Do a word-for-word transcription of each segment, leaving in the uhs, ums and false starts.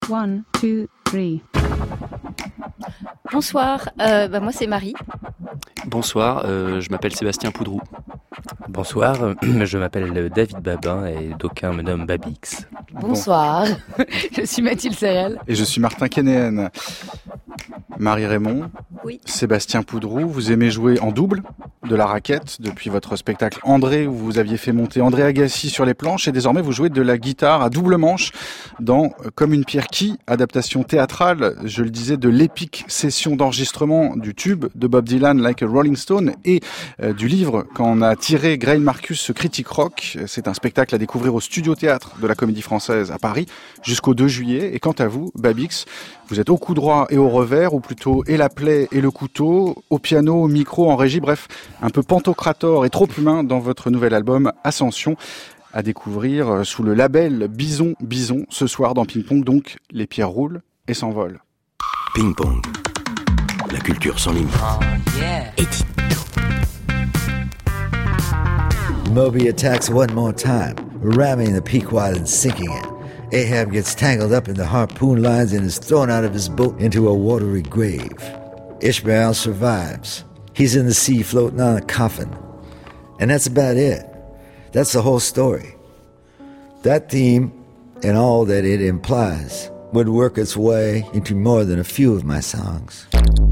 One, two, three. Bonsoir, euh, bah moi c'est Marie. Bonsoir, euh, je m'appelle Sébastien Poudroux. Bonsoir, je m'appelle David Babin et d'aucuns me nomment Babix. Bonsoir, bon. Je suis Mathilde Serrel. Et je suis Martin Kénéen. Marie-Raymond, oui. Sébastien Poudroux, vous aimez jouer en double de la raquette depuis votre spectacle André où vous aviez fait monter André Agassi sur les planches et désormais vous jouez de la guitare à double manche dans Comme une pierre qui, adaptation théâtrale, je le disais, de l'épique session d'enregistrement du tube de Bob Dylan Like a Rolling Stone et euh, du livre qu'en a tiré Grail Marcus, ce critique rock. C'est un spectacle à découvrir au Studio Théâtre de la Comédie Française à Paris jusqu'au deux juillet. Et quant à vous, Babix, vous êtes au coup droit et au revers, ou plutôt et la plaie et le couteau, au piano, au micro, en régie, bref, un peu pantocrator et trop humain dans votre nouvel album Ascension, à découvrir sous le label Bison Bison, ce soir dans Ping Pong, donc les pierres roulent et s'envolent. Ping Pong, la culture sans limite. Oh, yeah. Moby attacks one more time, ramming the Pequod and sinking it. Ahab gets tangled up in the harpoon lines and is thrown out of his boat into a watery grave. Ishmael survives. He's in the sea floating on a coffin. And that's about it. That's the whole story. That theme and all that it implies would work its way into more than a few of my songs.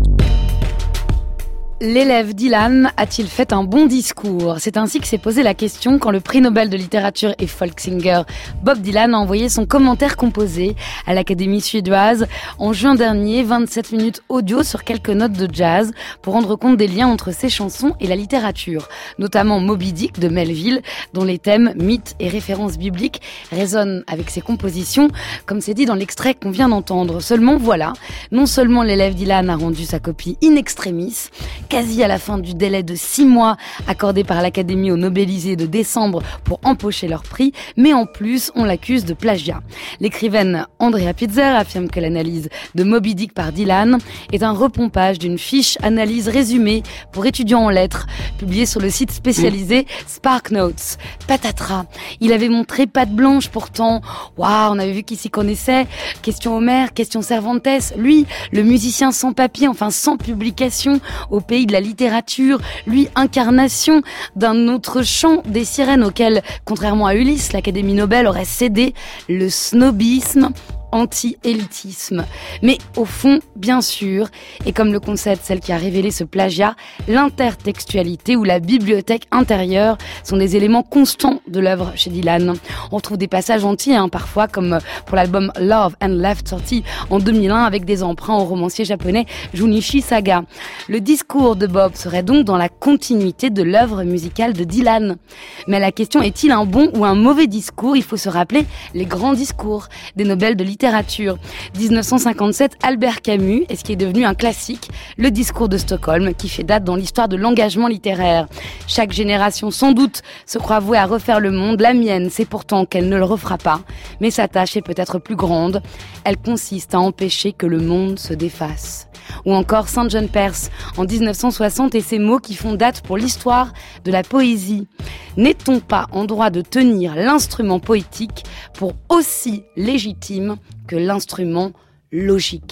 L'élève Dylan a-t-il fait un bon discours ? C'est ainsi que s'est posé la question quand le prix Nobel de littérature et folk singer Bob Dylan a envoyé son commentaire composé à l'Académie suédoise en juin dernier, vingt-sept minutes audio sur quelques notes de jazz pour rendre compte des liens entre ses chansons et la littérature, notamment Moby Dick de Melville, dont les thèmes, mythes et références bibliques résonnent avec ses compositions, comme c'est dit dans l'extrait qu'on vient d'entendre. Seulement voilà, non seulement l'élève Dylan a rendu sa copie in extremis, quasi à la fin du délai de six mois accordé par l'Académie aux Nobelisés de décembre pour empocher leur prix, mais en plus, on l'accuse de plagiat. L'écrivaine Andrea Pitzer affirme que l'analyse de Moby Dick par Dylan est un repompage d'une fiche analyse résumée pour étudiants en lettres, publiée sur le site spécialisé SparkNotes. Patatras. Il avait montré patte blanche pourtant. Waouh, on avait vu qu'il s'y connaissait. Question Homère, question Cervantes. Lui, le musicien sans papier, enfin sans publication, au pays de la littérature, lui, incarnation d'un autre chant des sirènes auquel, contrairement à Ulysse, l'Académie Nobel aurait cédé, le snobisme, anti-élitisme. Mais au fond, bien sûr, et comme le concède celle qui a révélé ce plagiat, l'intertextualité ou la bibliothèque intérieure sont des éléments constants de l'œuvre chez Dylan. On trouve des passages entiers, hein, parfois, comme pour l'album Love and Left sorti en deux mille un avec des emprunts au romancier japonais Junichi Saga. Le discours de Bob serait donc dans la continuité de l'œuvre musicale de Dylan. Mais la question, est-il un bon ou un mauvais discours ? Il faut se rappeler les grands discours des Nobel de littérature. dix-neuf cent cinquante-sept, Albert Camus, et ce qui est devenu un classique, le discours de Stockholm, qui fait date dans l'histoire de l'engagement littéraire. Chaque génération, sans doute, se croit vouée à refaire le monde. La mienne, c'est pourtant qu'elle ne le refera pas. Mais sa tâche est peut-être plus grande. Elle consiste à empêcher que le monde se défasse. Ou encore Saint John Perse, en dix-neuf cent soixante, et ces mots qui font date pour l'histoire de la poésie. N'est-on pas en droit de tenir l'instrument poétique pour aussi légitime que l'instrument logique ?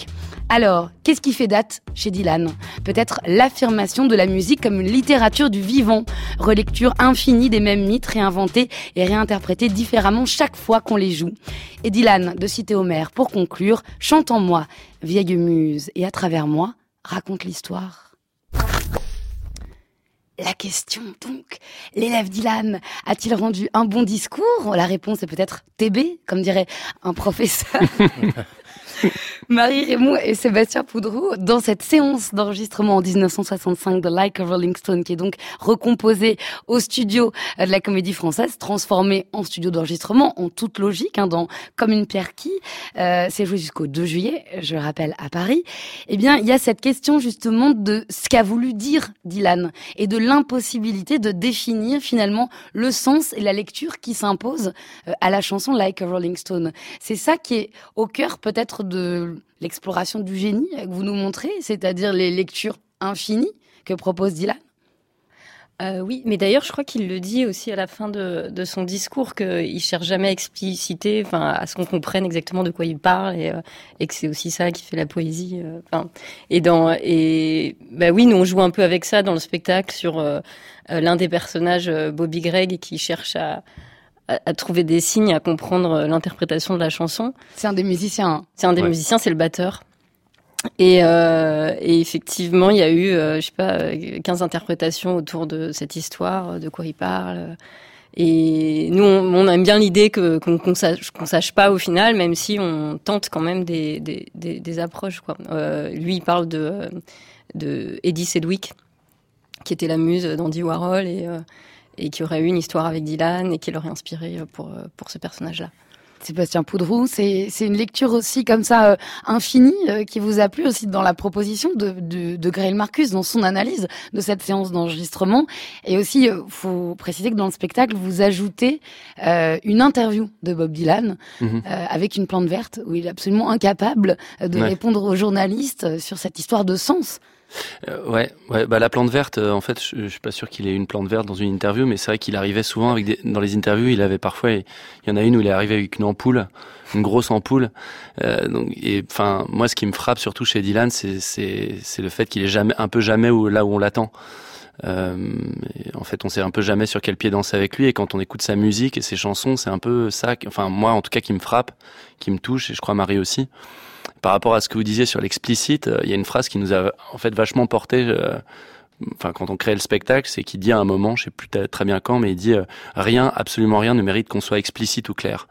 Alors, qu'est-ce qui fait date chez Dylan ? Peut-être l'affirmation de la musique comme une littérature du vivant, relecture infinie des mêmes mythes réinventés et réinterprétés différemment chaque fois qu'on les joue. Et Dylan, de citer Homère, pour conclure, chante en moi, vieille muse, et à travers moi, raconte l'histoire. La question, donc, l'élève Dylan a-t-il rendu un bon discours ? La réponse est peut-être T B, comme dirait un professeur. Marie-Raymond et Sébastien Poudroux, dans cette séance d'enregistrement en dix-neuf cent soixante-cinq de Like a Rolling Stone, qui est donc recomposée au studio de la Comédie Française, transformée en studio d'enregistrement, en toute logique, hein, dans Comme une pierre qui, euh, c'est joué jusqu'au deux juillet, je rappelle, à Paris. Eh bien, il y a cette question justement de ce qu'a voulu dire Dylan et de l'impossibilité de définir finalement le sens et la lecture qui s'impose euh, à la chanson Like a Rolling Stone. C'est ça qui est au cœur peut-être de l'exploration du génie que vous nous montrez, c'est-à-dire les lectures infinies que propose Dylan. Euh, oui, mais d'ailleurs, je crois qu'il le dit aussi à la fin de, de son discours, qu'il cherche jamais à expliciter, enfin, à ce qu'on comprenne exactement de quoi il parle, et, euh, et que c'est aussi ça qui fait la poésie. Euh, enfin, et dans, et bah oui, nous on joue un peu avec ça dans le spectacle sur euh, euh, l'un des personnages, euh, Bobby Gregg, qui cherche à, à, à trouver des signes, à comprendre l'interprétation de la chanson. C'est un des musiciens. Hein. C'est un des ouais. musiciens, c'est le batteur. Et, euh, et effectivement, il y a eu, euh, je sais pas, quinze interprétations autour de cette histoire, de quoi il parle. Et nous, on, on aime bien l'idée que, qu'on, qu'on, sache, qu'on sache pas au final, même si on tente quand même des, des, des, des approches, quoi. Euh, lui, il parle de, de Eddie Sedgwick, qui était la muse d'Andy Warhol et, euh, et qui aurait eu une histoire avec Dylan et qui l'aurait inspiré pour, pour ce personnage-là. Sébastien Poudroux, c'est, c'est une lecture aussi comme ça euh, infinie euh, qui vous a plu aussi dans la proposition de, de, de Greil Marcus, dans son analyse de cette séance d'enregistrement. Et aussi, euh, faut préciser que dans le spectacle, vous ajoutez euh, une interview de Bob Dylan mmh. euh, avec une plante verte où il est absolument incapable de ouais. répondre aux journalistes sur cette histoire de sens. Euh, ouais, ouais, bah la plante verte, euh, en fait, je, je suis pas sûr qu'il ait une plante verte dans une interview, mais c'est vrai qu'il arrivait souvent avec des, dans les interviews, il avait parfois, il y en a une où il est arrivé avec une ampoule, une grosse ampoule. Euh, donc, et enfin, moi, ce qui me frappe surtout chez Dylan, c'est, c'est, c'est le fait qu'il est jamais, un peu jamais où, là où on l'attend. Euh, en fait, on sait un peu jamais sur quel pied danser avec lui, et quand on écoute sa musique et ses chansons, c'est un peu ça, enfin moi, en tout cas, qui me frappe, qui me touche, et je crois Marie aussi. Par rapport à ce que vous disiez sur l'explicite, il y a une phrase qui nous a en fait vachement porté, euh, enfin quand on crée le spectacle, c'est qu'il dit à un moment, je sais plus t- très bien quand, mais il dit euh, rien, absolument rien ne mérite qu'on soit explicite ou clair.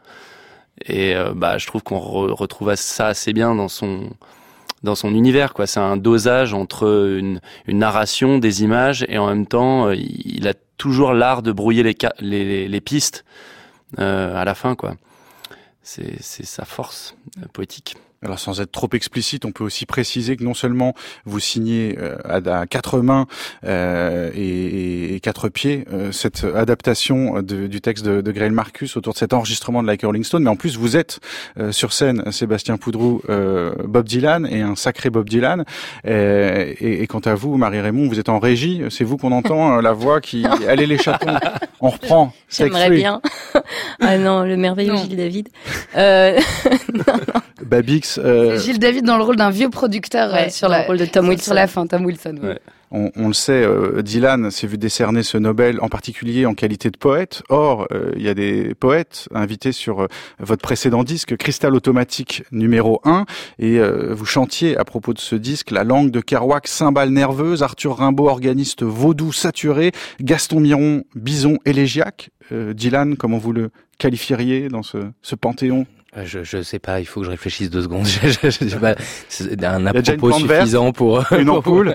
Et euh, bah je trouve qu'on re- retrouve ça assez bien dans son dans son univers, quoi. C'est un dosage entre une, une narration, des images, et en même temps, euh, il a toujours l'art de brouiller les ca- les, les, les pistes euh, à la fin, quoi. C'est, c'est sa force euh, poétique. Alors sans être trop explicite, on peut aussi préciser que non seulement vous signez euh, à, à quatre mains euh, et, et, et quatre pieds euh, cette adaptation de, du texte de, de Greil Marcus autour de cet enregistrement de Like a Rolling Stone, mais en plus vous êtes euh, sur scène, Sébastien Poudroux, euh, Bob Dylan, et un sacré Bob Dylan. Euh, et, et quant à vous, Marie-Raymond, vous êtes en régie, c'est vous qu'on entend euh, la voix qui... Allez les chatons, on reprend. J'aimerais bien. Ah non, le merveilleux non. Gilles David. Euh... non, non. Babix. Euh... C'est Gilles David dans le rôle d'un vieux producteur ouais, euh, sur la le rôle de Tom Wilson. Sur la fin, Tom Wilson. Ouais. Ouais. On, on le sait, euh, Dylan s'est vu décerner ce Nobel en particulier en qualité de poète. Or, il euh, y a des poètes invités sur euh, votre précédent disque, Cristal Automatique numéro un, et euh, vous chantiez à propos de ce disque La langue de Kerouac, cymbale nerveuse, Arthur Rimbaud, organiste vaudou saturé, Gaston Miron, bison élégiaque. Euh, Dylan, comment vous le qualifieriez dans ce, ce panthéon? Je, je sais pas, il faut que je réfléchisse deux secondes. Je, je, je sais pas, c'est un apropos suffisant pour une ampoule.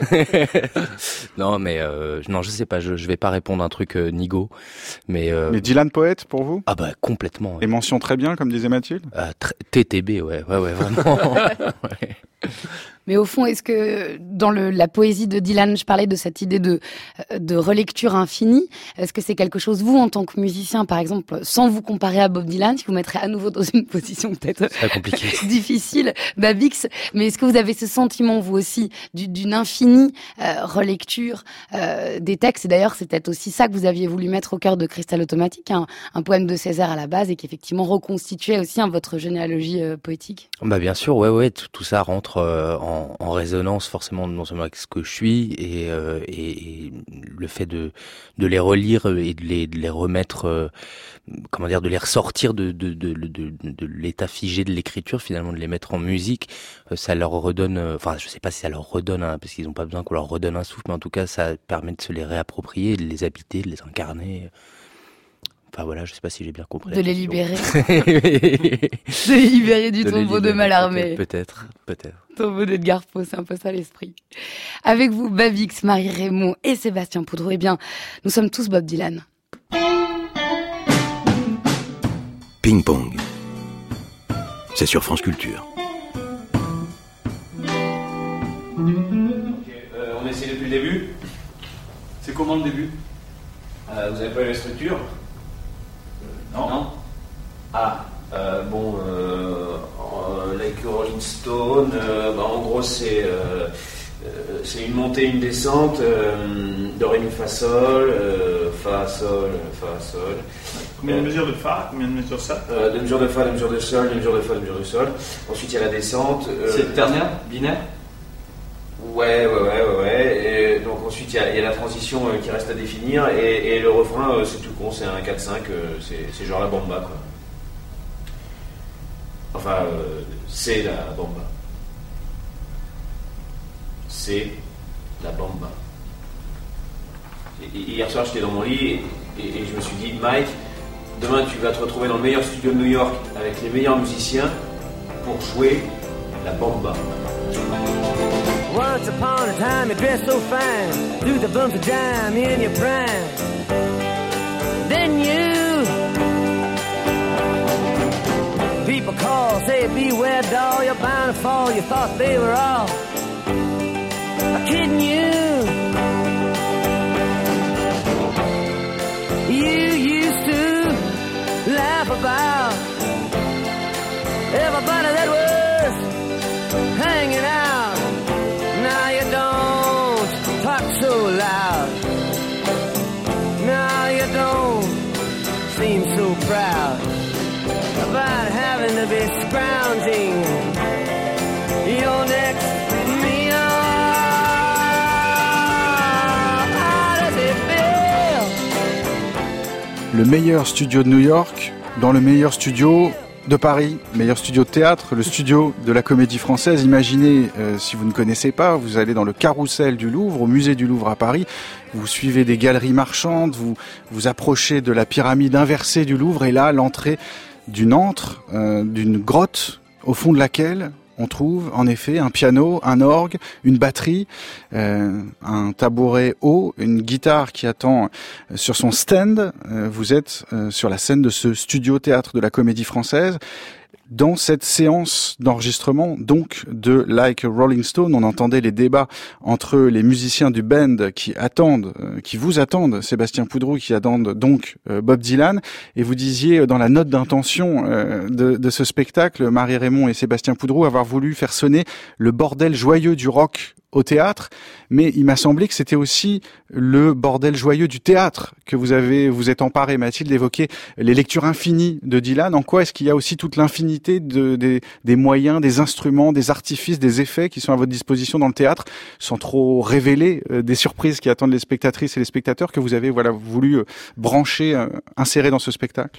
Non, mais euh, non, je sais pas. Je, je vais pas répondre un truc euh, nigo, mais. Euh... Mais Dylan poète pour vous? Ah bah complètement. Ouais. Et mention très bien, comme disait Mathilde. Euh, T T B, ouais, ouais, ouais, vraiment. Ouais. Mais au fond, est-ce que dans le, la poésie de Dylan, je parlais de cette idée de, de relecture infinie, est-ce que c'est quelque chose, vous, en tant que musicien, par exemple, sans vous comparer à Bob Dylan, si vous mettrez à nouveau dans une position peut-être compliqué. difficile, Babix, mais est-ce que vous avez ce sentiment, vous aussi, du, d'une infinie euh, relecture euh, des textes? Et d'ailleurs, c'est peut-être aussi ça que vous aviez voulu mettre au cœur de Cristal Automatique, un, un poème de Césaire à la base, et qui effectivement reconstituait aussi hein, votre généalogie euh, poétique. Bah bien sûr, ouais, ouais, tout, tout ça rentre euh, en En, en résonance forcément non seulement avec ce que je suis et, euh, et, et le fait de, de les relire et de les, de les remettre, euh, comment dire, de les ressortir de, de, de, de, de, de l'état figé de l'écriture, finalement de les mettre en musique, euh, ça leur redonne, euh, enfin je sais pas si ça leur redonne, un, parce qu'ils n'ont pas besoin qu'on leur redonne un souffle, mais en tout cas ça permet de se les réapproprier, de les habiter, de les incarner. Enfin voilà, je sais pas si j'ai bien compris. De les libérer. De les libérer du de tombeau de Mallarmé. Peut-être, peut-être. Tombeau d'Edgar Poe, c'est un peu ça l'esprit. Avec vous, Babix, Marie-Raymond et Sébastien Poudroux, eh bien, nous sommes tous Bob Dylan. Ping Pong. C'est sur France Culture. Ok, euh, on essaie depuis le début. C'est comment le début? euh, Vous avez pas eu la structure? Non. Non. Ah, euh, bon, euh, euh, Like Rolling Stone, euh, bah, en gros c'est euh, euh, c'est une montée, une descente, euh, do, ré, mi, fa, sol, euh, fa, sol, fa, sol. Combien de mesures de fa, combien de mesures de sol euh, Deux mesures de fa, deux mesures de sol, deux mesures de fa, deux mesures de sol. Ensuite, il y a la descente. Euh, c'est ternaire, binaire. Ouais, ouais, ouais, ouais, ouais. Et donc ensuite, il y, y a la transition euh, qui reste à définir. Et, et le refrain, euh, c'est tout con, c'est un quatre cinq, euh, c'est, c'est genre la bamba, quoi. Enfin, euh, c'est la bamba. C'est la bamba. Et, et hier soir, j'étais dans mon lit et, et, et je me suis dit, Mike, demain, tu vas te retrouver dans le meilleur studio de New York avec les meilleurs musiciens pour jouer la bamba. Once upon a time you dressed so fine, threw the bumps of dime in your prime. Then you people call, say beware doll, you're bound to fall. You thought they were all kidding you. You used to laugh about everybody that was hanging out. Now you don't talk so loud. Now you don't seem so proud about having to be scrounging your next meal. How does it feel? Le meilleur studio de New York dans le meilleur studio de Paris, meilleur studio de théâtre, le studio de la Comédie Française. Imaginez, euh, si vous ne connaissez pas, vous allez dans le Carrousel du Louvre, au musée du Louvre à Paris, vous suivez des galeries marchandes, vous vous approchez de la pyramide inversée du Louvre, et là, l'entrée d'une antre, euh, d'une grotte, au fond de laquelle on trouve en effet un piano, un orgue, une batterie, euh, un tabouret haut, une guitare qui attend sur son stand. Euh, vous êtes euh, sur la scène de ce studio théâtre de la Comédie Française. Dans cette séance d'enregistrement, donc, de Like a Rolling Stone, on entendait les débats entre les musiciens du band qui attendent, euh, qui vous attendent, Sébastien Poudroux, qui attendent donc euh, Bob Dylan, et vous disiez dans la note d'intention euh, de, de ce spectacle, Marie Raymond et Sébastien Poudroux, avoir voulu faire sonner le bordel joyeux du rock au théâtre, mais il m'a semblé que c'était aussi le bordel joyeux du théâtre que vous avez, vous êtes emparé, Mathilde, d'évoquer les lectures infinies de Dylan. En quoi est-ce qu'il y a aussi toute l'infinité de, des, des moyens, des instruments, des artifices, des effets qui sont à votre disposition dans le théâtre, sans trop révéler euh, des surprises qui attendent les spectatrices et les spectateurs, que vous avez voilà voulu euh, brancher, euh, insérer dans ce spectacle?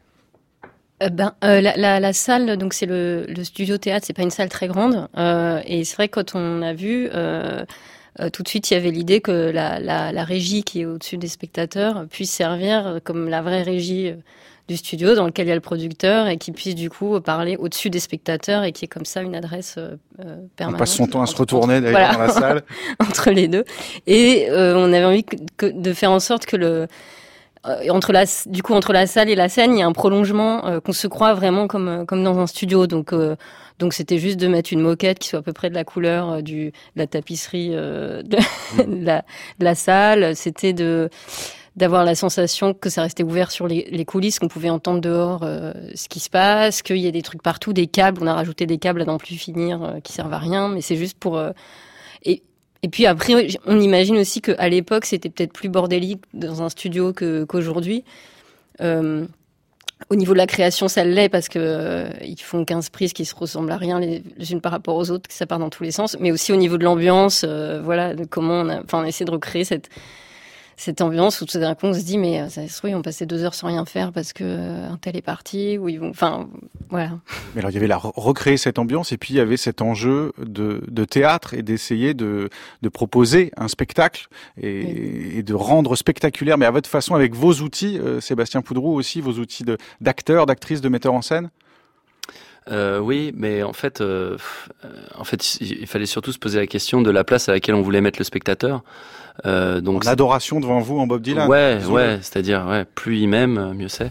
Euh, ben, euh, la, la, la salle, donc c'est le, le studio théâtre, c'est pas une salle très grande, euh, et c'est vrai que quand on a vu, euh, euh, tout de suite il y avait l'idée que la, la, la régie qui est au-dessus des spectateurs puisse servir comme la vraie régie du studio dans lequel il y a le producteur et qui puisse du coup parler au-dessus des spectateurs et qui est comme ça une adresse euh, permanente. On passe son temps à se retourner d'ailleurs voilà. dans la salle entre les deux, et euh, on avait envie que, que, de faire en sorte que le entre la du coup entre la salle et la scène il y a un prolongement, euh, qu'on se croit vraiment comme comme dans un studio, donc euh, donc c'était juste de mettre une moquette qui soit à peu près de la couleur euh, du de la tapisserie euh, de, de, la, de la salle, c'était de d'avoir la sensation que ça restait ouvert sur les, les coulisses, qu'on pouvait entendre dehors euh, ce qui se passe, qu'il y a des trucs partout, des câbles, on a rajouté des câbles à n'en plus finir euh, qui servent à rien, mais c'est juste pour euh, et Et puis après, on imagine aussi qu'à l'époque, c'était peut-être plus bordélique dans un studio que, qu'aujourd'hui. Euh, au niveau de la création, ça l'est parce que euh, ils font quinze prises qui se ressemblent à rien les, les unes par rapport aux autres, que ça part dans tous les sens. Mais aussi au niveau de l'ambiance, euh, voilà, de comment on a, enfin, on essaie de recréer cette cette ambiance où tout d'un coup on se dit mais ça se trouve ils ont passé deux heures sans rien faire parce que un tel est parti, ou ils vont, enfin voilà. Mais alors il y avait la recréer cette ambiance, et puis il y avait cet enjeu de, de théâtre et d'essayer de, de proposer un spectacle et, oui. et de rendre spectaculaire, mais à votre façon, avec vos outils, euh, Sébastien Poudroux aussi, vos outils de, d'acteur, d'actrice, de metteur en scène. Euh, oui, mais en fait, euh, en fait, il fallait surtout se poser la question de la place à laquelle on voulait mettre le spectateur. Euh, donc en adoration devant vous en Bob Dylan. Ouais, ouais, c'est-à-dire, ouais, plus il m'aime, mieux c'est.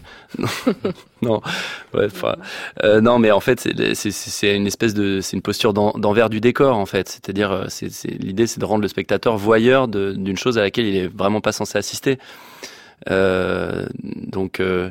non, ouais, enfin, euh, non, mais en fait, c'est, c'est, c'est une espèce de, c'est une posture d'en, d'envers du décor, en fait. C'est-à-dire, c'est, c'est l'idée, c'est de rendre le spectateur voyeur de, d'une chose à laquelle il est vraiment pas censé assister. Euh, donc. Euh,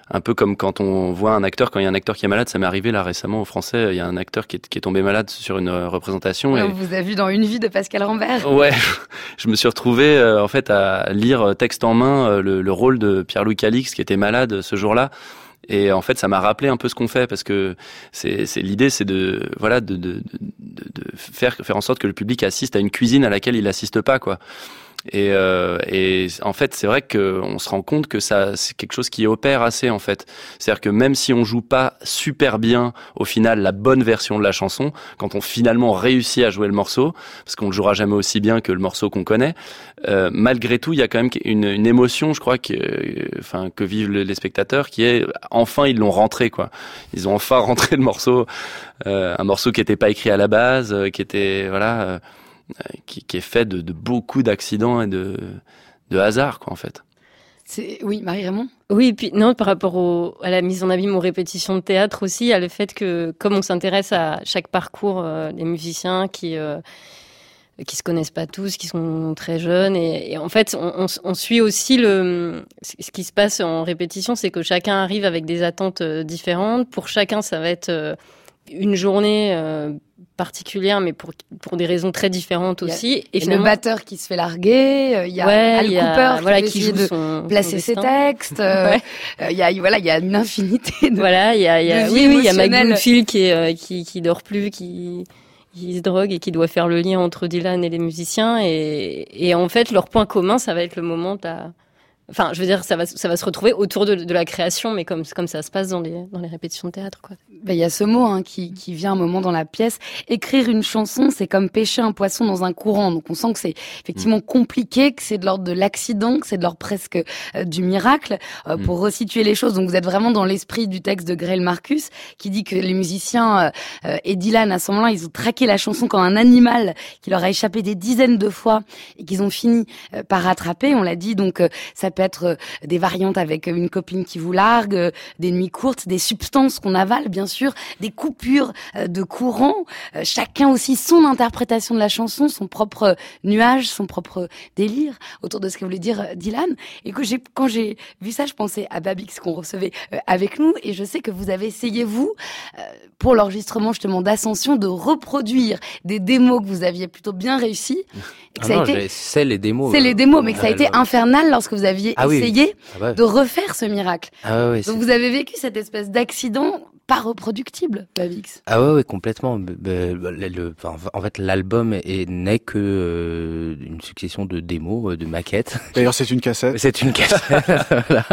un peu comme quand on voit un acteur, quand il y a un acteur qui est malade, ça m'est arrivé là récemment au Français, il y a un acteur qui est, qui est tombé malade sur une représentation. Ouais, et... On vous a vu dans Une vie de Pascal Rambert. Ouais, je me suis retrouvé euh, en fait à lire texte en main euh, le, le rôle de Pierre-Louis Calix qui était malade ce jour-là. Et en fait, ça m'a rappelé un peu ce qu'on fait parce que c'est, c'est l'idée, c'est de voilà de, de, de, de faire faire en sorte que le public assiste à une cuisine à laquelle il n'assiste pas, quoi. Et, euh, et en fait, c'est vrai qu'on se rend compte que ça, c'est quelque chose qui opère assez, en fait. C'est-à-dire que même si on joue pas super bien, au final, la bonne version de la chanson, quand on finalement réussit à jouer le morceau, parce qu'on le jouera jamais aussi bien que le morceau qu'on connaît, euh, malgré tout, il y a quand même une, une émotion, je crois, que, euh, enfin, que vivent les spectateurs, qui est, enfin, ils l'ont rentré, quoi. Ils ont enfin rentré le morceau, euh, un morceau qui était pas écrit à la base, euh, qui était, voilà, euh, Qui, qui est fait de, de beaucoup d'accidents et de, de hasard, quoi, en fait. C'est... Oui, Marie-Raymond ? Oui, et puis non, par rapport au, à la mise en abîme aux répétitions de théâtre aussi, il y a le fait que, comme on s'intéresse à chaque parcours euh, des musiciens qui euh, qui se connaissent pas tous, qui sont très jeunes, et, et en fait, on, on, on suit aussi le ce qui se passe en répétition, c'est que chacun arrive avec des attentes différentes. Pour chacun, ça va être euh, une journée euh, particulière, mais pour pour des raisons très différentes aussi. Et finalement, le batteur qui se fait larguer, il y a ouais, Al y a, Cooper voilà, qui, qui joue joue de son, placer son ses textes. Il ouais. euh, y a voilà, il y a une infinité de. Voilà, il y a, y a oui, oui, il y a Mike Bloomfield qui est euh, qui qui dort plus, qui qui se drogue et qui doit faire le lien entre Dylan et les musiciens. Et et en fait, leur point commun, ça va être le moment de la. Enfin, je veux dire, ça va, ça va se retrouver autour de, de la création, mais comme, comme ça se passe dans les, dans les répétitions de théâtre, quoi. Ben, il y a ce mot, hein, qui, qui vient un moment dans la pièce. Écrire une chanson, c'est comme pêcher un poisson dans un courant. Donc, on sent que c'est effectivement compliqué, que c'est de l'ordre de l'accident, que c'est de l'ordre presque euh, du miracle, euh, pour resituer les choses. Donc, vous êtes vraiment dans l'esprit du texte de Grail Marcus, qui dit que les musiciens, euh, et Dylan, à ce moment-là, ils ont traqué la chanson comme un animal qui leur a échappé des dizaines de fois et qu'ils ont fini euh, par rattraper. On l'a dit, donc, euh, ça peut être des variantes avec une copine qui vous largue, des nuits courtes, des substances qu'on avale, bien sûr, des coupures de courant, chacun aussi son interprétation de la chanson, son propre nuage, son propre délire autour de ce que voulait dire Dylan. Et que j'ai, quand j'ai vu ça, je pensais à Babix qu'on recevait avec nous, et je sais que vous avez essayé, vous, pour l'enregistrement justement d'Ascension, de reproduire des démos que vous aviez plutôt bien réussi. Ah ça non, a été... c'est les démos. C'est les démos, mais que ça a été infernal lorsque vous aviez ah essayé oui. ah bah. de refaire ce miracle. Ah ouais, Donc c'est... vous avez vécu cette espèce d'accident pas reproductible, Babix. Ah ouais, ouais, complètement. Le, le, enfin, en fait, l'album est, n'est que euh, une succession de démos, de maquettes. D'ailleurs, c'est une cassette. C'est une cassette. Voilà.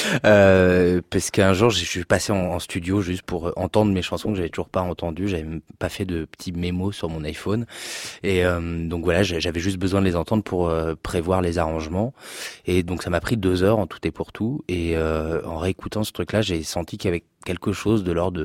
euh, parce qu'un jour, je suis passé en, en studio juste pour entendre mes chansons que j'avais toujours pas entendues. J'avais pas fait de petits mémos sur mon iPhone. Et euh, donc voilà, j'avais juste besoin de les entendre pour euh, prévoir les arrangements. Et donc ça m'a pris deux heures en tout et pour tout. Et euh, en réécoutant ce truc-là, j'ai senti qu'il y avait quelque chose de l'ordre de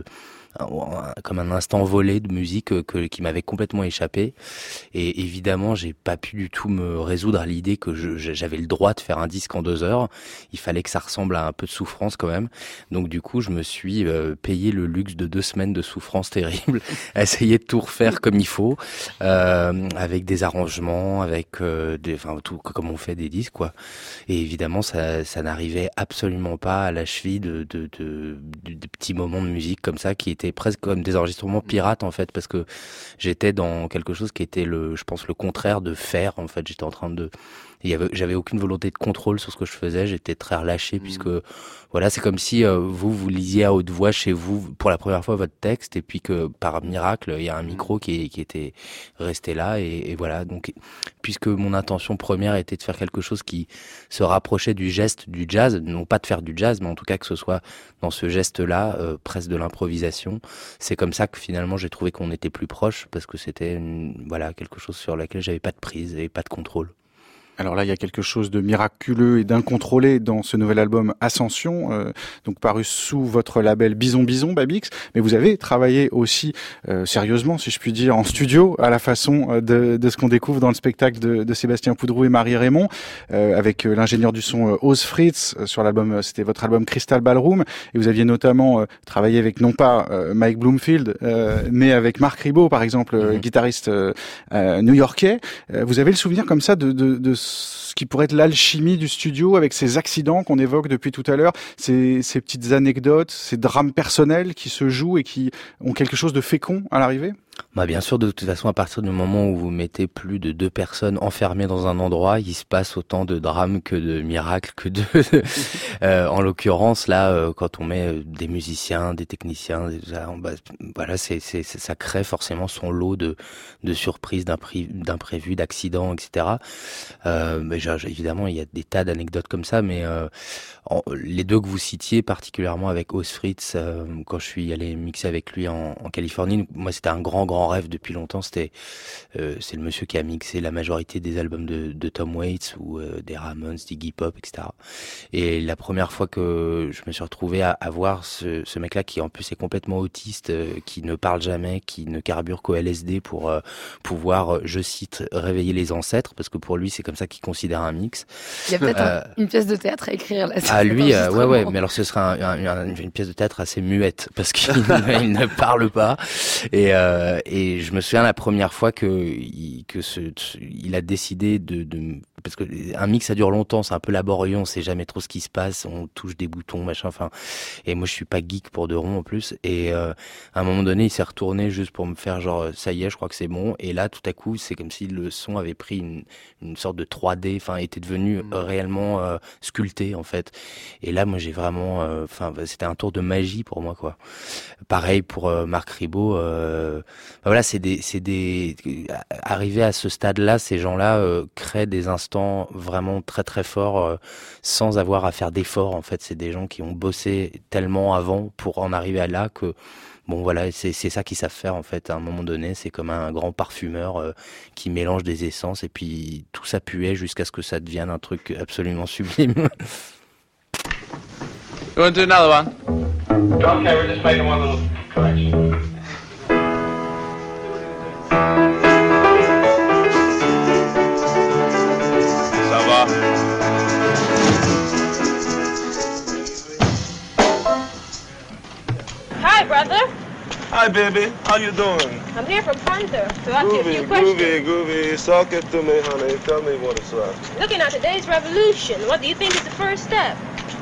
comme un instant volé de musique que, qui m'avait complètement échappé. Et évidemment, j'ai pas pu du tout me résoudre à l'idée que je, j'avais le droit de faire un disque en deux heures. Il fallait que ça ressemble à un peu de souffrance quand même. Donc du coup, je me suis euh, payé le luxe de deux semaines de souffrance terrible, à essayer de tout refaire comme il faut, euh, avec des arrangements, avec euh, des, enfin tout comme on fait des disques, quoi. Et évidemment, ça, ça n'arrivait absolument pas à la cheville de, de, de, de, de petits moments de musique comme ça qui étaient presque comme des enregistrements pirates en fait, parce que j'étais dans quelque chose qui était le, je pense le contraire de faire en fait. J'étais en train de, il y avait, j'avais aucune volonté de contrôle sur ce que je faisais. J'étais très relâché mmh. puisque voilà, c'est comme si euh, vous vous lisiez à haute voix chez vous pour la première fois votre texte et puis que par miracle il y a un micro qui, qui était resté là et, et voilà. Donc puisque mon intention première était de faire quelque chose qui se rapprochait du geste du jazz, non pas de faire du jazz, mais en tout cas que ce soit dans ce geste-là, euh, presque de l'improvisation. C'est comme ça que finalement j'ai trouvé qu'on était plus proche parce que c'était une, voilà quelque chose sur laquelle j'avais pas de prise et pas de contrôle. Alors là, il y a quelque chose de miraculeux et d'incontrôlé dans ce nouvel album Ascension, euh, donc paru sous votre label Bison Bison, Babix. Mais vous avez travaillé aussi euh, sérieusement, si je puis dire, en studio, à la façon de, de ce qu'on découvre dans le spectacle de, de Sébastien Poudrou et Marie-Raymond, euh, avec euh, l'ingénieur du son euh, Oz Fritz euh, sur l'album. C'était votre album Crystal Ballroom, et vous aviez notamment euh, travaillé avec non pas euh, Mike Bloomfield, euh, mais avec Marc Ribot, par exemple, euh, mm-hmm. guitariste euh, euh, new-yorkais. Euh, vous avez le souvenir comme ça de, de, de ce qui pourrait être l'alchimie du studio avec ces accidents qu'on évoque depuis tout à l'heure, ces, ces petites anecdotes, ces drames personnels qui se jouent et qui ont quelque chose de fécond à l'arrivée? Bah bien sûr, de toute façon, à partir du moment où vous mettez plus de deux personnes enfermées dans un endroit, il se passe autant de drames que de miracles, que de... euh, en l'occurrence, là, euh, quand on met des musiciens, des techniciens, des, bah, voilà, c'est, c'est, ça crée forcément son lot de, de surprises, d'impré, d'imprévus, d'accidents, et cetera. Euh, mais j'ai, évidemment, il y a des tas d'anecdotes comme ça, mais euh, en, les deux que vous citiez, particulièrement avec Urs Fritz, euh, quand je suis allé mixer avec lui en, en Californie, moi, c'était un grand grand rêve depuis longtemps. C'était euh, c'est le monsieur qui a mixé la majorité des albums de, de Tom Waits ou euh, des Ramones, d'Iggy Pop, et cetera. Et la première fois que je me suis retrouvé à, à voir ce, ce mec-là, qui en plus est complètement autiste, euh, qui ne parle jamais, qui ne carbure qu'au L S D pour euh, pouvoir, je cite, réveiller les ancêtres, parce que pour lui c'est comme ça qu'il considère un mix. Il y a peut-être euh, un, une pièce de théâtre à écrire là. Ah lui, euh, ouais ouais, mais alors ce sera un, un, un, une pièce de théâtre assez muette parce qu'il ne, il ne parle pas. Et euh, et je me souviens la première fois que il, que ce, il a décidé de, de parce que un mix ça dure longtemps, c'est un peu laborieux, on sait jamais trop ce qui se passe, on touche des boutons machin, enfin. Et moi je suis pas geek pour de rond en plus. Et euh, à un moment donné il s'est retourné juste pour me faire genre ça y est, je crois que c'est bon. Et là tout à coup c'est comme si le son avait pris une, une sorte de trois D, enfin était devenu mmh. réellement euh, sculpté en fait. Et là moi j'ai vraiment, enfin euh, c'était un tour de magie pour moi quoi. Pareil pour euh, Marc Ribot. Euh, ben voilà, c'est des, c'est des, arrivé à ce stade-là, ces gens-là euh, créent des instants vraiment très très forts euh, sans avoir à faire d'efforts. En fait, c'est des gens qui ont bossé tellement avant pour en arriver à là que bon voilà, c'est c'est ça qu'ils savent faire en fait. À un moment donné, c'est comme un grand parfumeur euh, qui mélange des essences et puis tout ça puait jusqu'à ce que ça devienne un truc absolument sublime. You want to do another one? Okay, we're just making one little correction. Ça va? Hi, brother. Hi, baby. How you doing? I'm here from Panther to ask you a few Groovy, questions. groovy, groovy. Talk it to me, honey. Tell me what it's like. Looking at today's revolution, what do you think is the first step?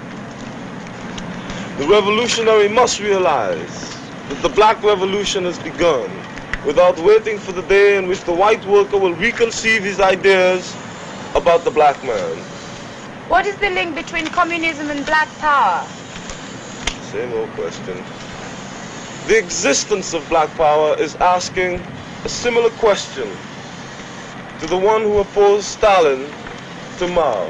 The revolutionary must realize that the black revolution has begun without waiting for the day in which the white worker will reconceive his ideas about the black man. What is the link between communism and black power? Same old question. The existence of black power is asking a similar question to the one who opposed Stalin to Mao.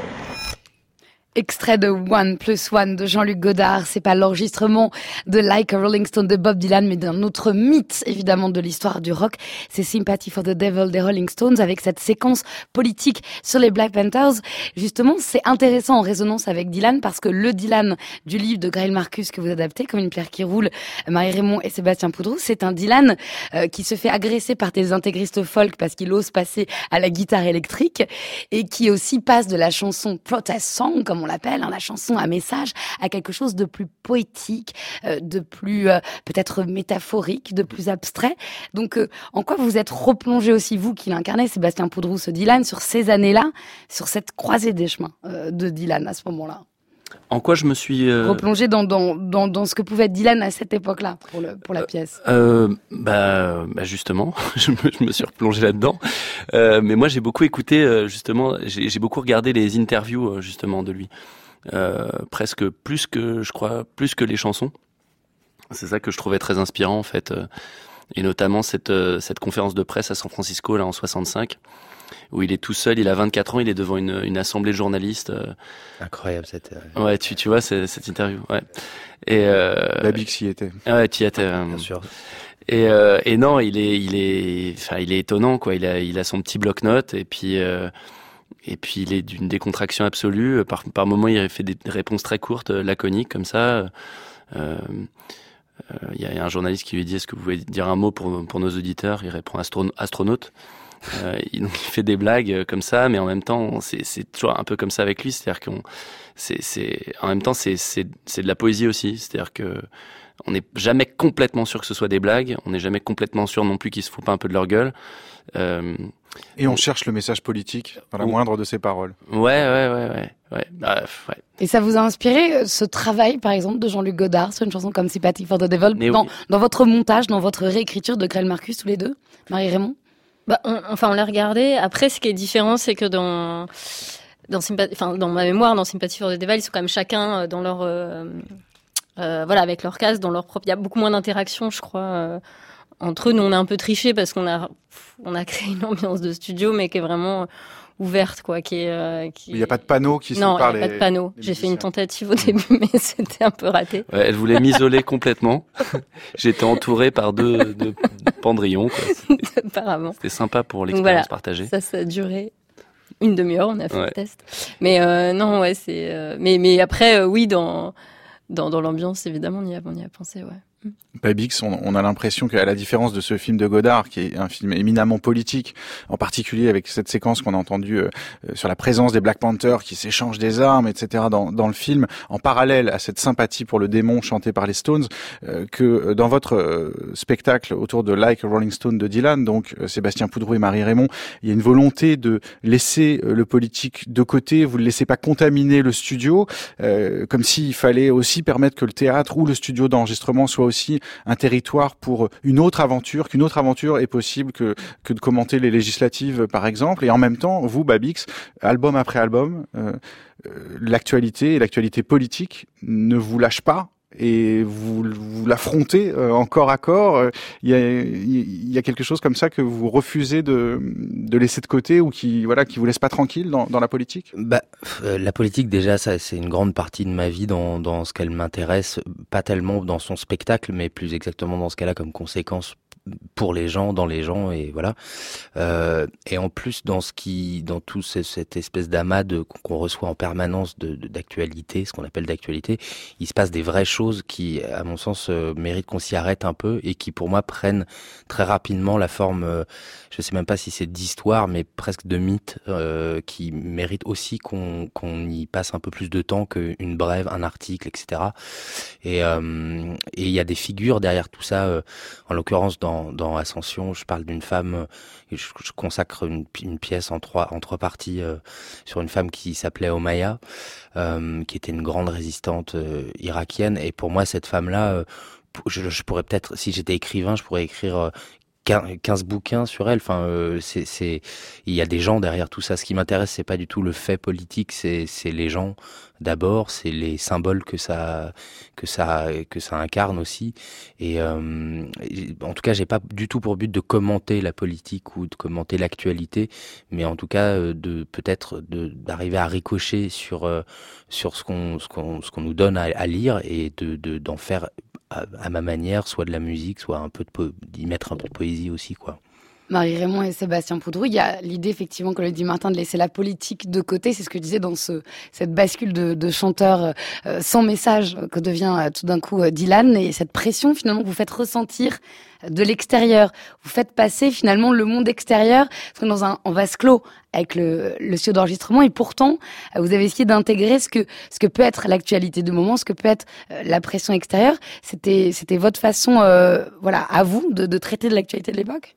Extrait de One Plus One de Jean-Luc Godard. C'est pas l'enregistrement de Like a Rolling Stone de Bob Dylan, mais d'un autre mythe, évidemment, de l'histoire du rock. C'est Sympathy for the Devil des Rolling Stones, avec cette séquence politique sur les Black Panthers. Justement, c'est intéressant en résonance avec Dylan, parce que le Dylan du livre de Greil Marcus que vous adaptez, Comme une pierre qui roule, Marie-Raymond et Sébastien Poudrou, c'est un Dylan euh, qui se fait agresser par des intégristes folk parce qu'il ose passer à la guitare électrique, et qui aussi passe de la chanson protest song, comme on l'appelle, hein, la chanson à message, à quelque chose de plus poétique, euh, de plus euh, peut-être métaphorique, de plus abstrait. Donc, euh, en quoi vous êtes replongé aussi, vous qui l'incarnez, Sébastien Poudrou, ce Dylan, sur ces années-là, sur cette croisée des chemins euh, de Dylan à ce moment-là? En quoi je me suis euh... replongé dans, dans dans dans ce que pouvait être Dylan à cette époque-là pour le pour la pièce. Euh, bah, bah justement, je me, je me suis replongé là-dedans. Euh, mais moi j'ai beaucoup écouté euh, justement, j'ai, j'ai beaucoup regardé les interviews euh, justement de lui, euh, presque plus que je crois plus que les chansons. C'est ça que je trouvais très inspirant en fait, euh, et notamment cette euh, cette conférence de presse à San Francisco là en soixante-cinq. Où il est tout seul, il a vingt-quatre ans, il est devant une, une assemblée de journalistes. Euh... Incroyable cette. Euh... Ouais, tu tu vois c'est, cette interview. Ouais. Et euh... la Bix y était. Ouais, tu y étais. Euh... Bien sûr. Et euh, et non, il est il est enfin il est étonnant quoi. Il a il a son petit bloc-notes et puis euh, et puis il est d'une décontraction absolue. Par par moments, il fait des réponses très courtes, laconiques comme ça. Euh, il y a un journaliste qui lui dit est-ce que vous pouvez dire un mot pour pour nos auditeurs? Il répond astron- astronaute. Euh, il fait des blagues comme ça, mais en même temps, c'est, c'est toujours un peu comme ça avec lui. C'est-à-dire qu'on, c'est, c'est, en même temps, c'est, c'est, c'est de la poésie aussi. C'est-à-dire que on n'est jamais complètement sûr que ce soit des blagues, on n'est jamais complètement sûr non plus qu'ils se foutent pas un peu de leur gueule. Euh, Et on cherche le message politique dans la moindre de ses paroles. Ouais, ouais, ouais, ouais, ouais. Bref, ouais. Et ça vous a inspiré ce travail, par exemple, de Jean-Luc Godard sur une chanson comme Sympathy for the Devil, Mais dans, oui. dans votre montage, dans votre réécriture de Grêle Marcus, tous les deux, Marie-Raymond? Bah, on, enfin, on l'a regardé. Après, ce qui est différent, c'est que dans, dans Sympathie, enfin, dans ma mémoire, dans Sympathy for the Devil, ils sont quand même chacun dans leur, euh, euh, voilà, avec leur case, dans leur propre, il y a beaucoup moins d'interactions, je crois, euh, entre eux. Nous, on a un peu triché parce qu'on a, on a créé une ambiance de studio, mais qui est vraiment ouverte, quoi, qui est, euh, qui... Il n'y a pas de panneau qui non, sépare les... Non, il les... n'y a pas de panneau. J'ai fait une tentative au début, mais c'était un peu raté. Ouais, elle voulait m'isoler complètement. J'étais entouré par deux, deux pendrillons, quoi. Apparemment. C'était sympa pour l'expérience voilà, partagée. Ça, ça a duré une demi-heure, on a fait ouais. le test. Mais euh, non, ouais, c'est... Euh... Mais, mais après, euh, oui, dans, dans, dans l'ambiance, évidemment, on y a, on y a pensé, ouais. Babix, on, on a l'impression qu'à la différence de ce film de Godard, qui est un film éminemment politique, en particulier avec cette séquence qu'on a entendue euh, sur la présence des Black Panthers qui s'échangent des armes, et cetera dans, dans le film, en parallèle à cette sympathie pour le démon chantée par les Stones, euh, que dans votre euh, spectacle autour de Like a Rolling Stone de Dylan, donc euh, Sébastien Poudrou et Marie-Raymond, il y a une volonté de laisser euh, le politique de côté, vous ne laissez pas contaminer le studio, euh, comme s'il fallait aussi permettre que le théâtre ou le studio d'enregistrement soit aussi aussi un territoire pour une autre aventure, qu'une autre aventure est possible que que de commenter les législatives, par exemple. Et en même temps, vous, Babix, album après album, euh, euh, l'actualité et l'actualité politique ne vous lâche pas. Et vous, vous l'affrontez euh, encore à corps. Il y a, il y a quelque chose comme ça que vous refusez de, de laisser de côté ou qui, voilà, qui vous laisse pas tranquille dans, dans la politique. Bah, euh, la politique déjà, ça, c'est une grande partie de ma vie dans, dans ce qu'elle m'intéresse, pas tellement dans son spectacle, mais plus exactement dans ce qu'elle a comme conséquence pour les gens, dans les gens, et voilà. Euh, et en plus, dans ce qui, dans tout ce, cette espèce d'amas de, qu'on reçoit en permanence de, de, d'actualité, ce qu'on appelle d'actualité, il se passe des vraies choses qui, à mon sens, euh, méritent qu'on s'y arrête un peu et qui, pour moi, prennent très rapidement la forme, euh, je sais même pas si c'est d'histoire, mais presque de mythe, euh, qui méritent aussi qu'on, qu'on y passe un peu plus de temps qu'une brève, un article, et cetera. Et euh, et il y a des figures derrière tout ça, euh, en l'occurrence dans Dans Ascension, je parle d'une femme, je, je consacre une, une pièce en trois en trois parties euh, sur une femme qui s'appelait Omaya, euh, qui était une grande résistante euh, irakienne. Et pour moi, cette femme-là, euh, je, je pourrais peut-être, si j'étais écrivain, je pourrais écrire euh, quinze bouquins sur elle. Enfin, euh, c'est, c'est, il y a des gens derrière tout ça. Ce qui m'intéresse, c'est pas du tout le fait politique, c'est, c'est les gens. D'abord, c'est les symboles que ça, que ça, que ça incarne aussi. Et euh, en tout cas, j'ai pas du tout pour but de commenter la politique ou de commenter l'actualité, mais en tout cas, de peut-être de d'arriver à ricocher sur euh, sur ce qu'on ce qu'on ce qu'on nous donne à, à lire et de, de d'en faire à, à ma manière, soit de la musique, soit un peu de po- d'y mettre un peu de poésie aussi, quoi. Marie-Raymond et Sébastien Poudrou, il y a l'idée effectivement, comme le dit Martin, de laisser la politique de côté. C'est ce que je disais dans ce, cette bascule de, de chanteur euh, sans message que devient euh, tout d'un coup euh, Dylan, et cette pression finalement que vous faites ressentir de l'extérieur. Vous faites passer finalement le monde extérieur, parce que dans un en vase clos avec le, le studio d'enregistrement, et pourtant euh, vous avez essayé d'intégrer ce que ce que peut être l'actualité du moment, ce que peut être euh, la pression extérieure. C'était c'était votre façon, euh, voilà, à vous de, de traiter de l'actualité de l'époque.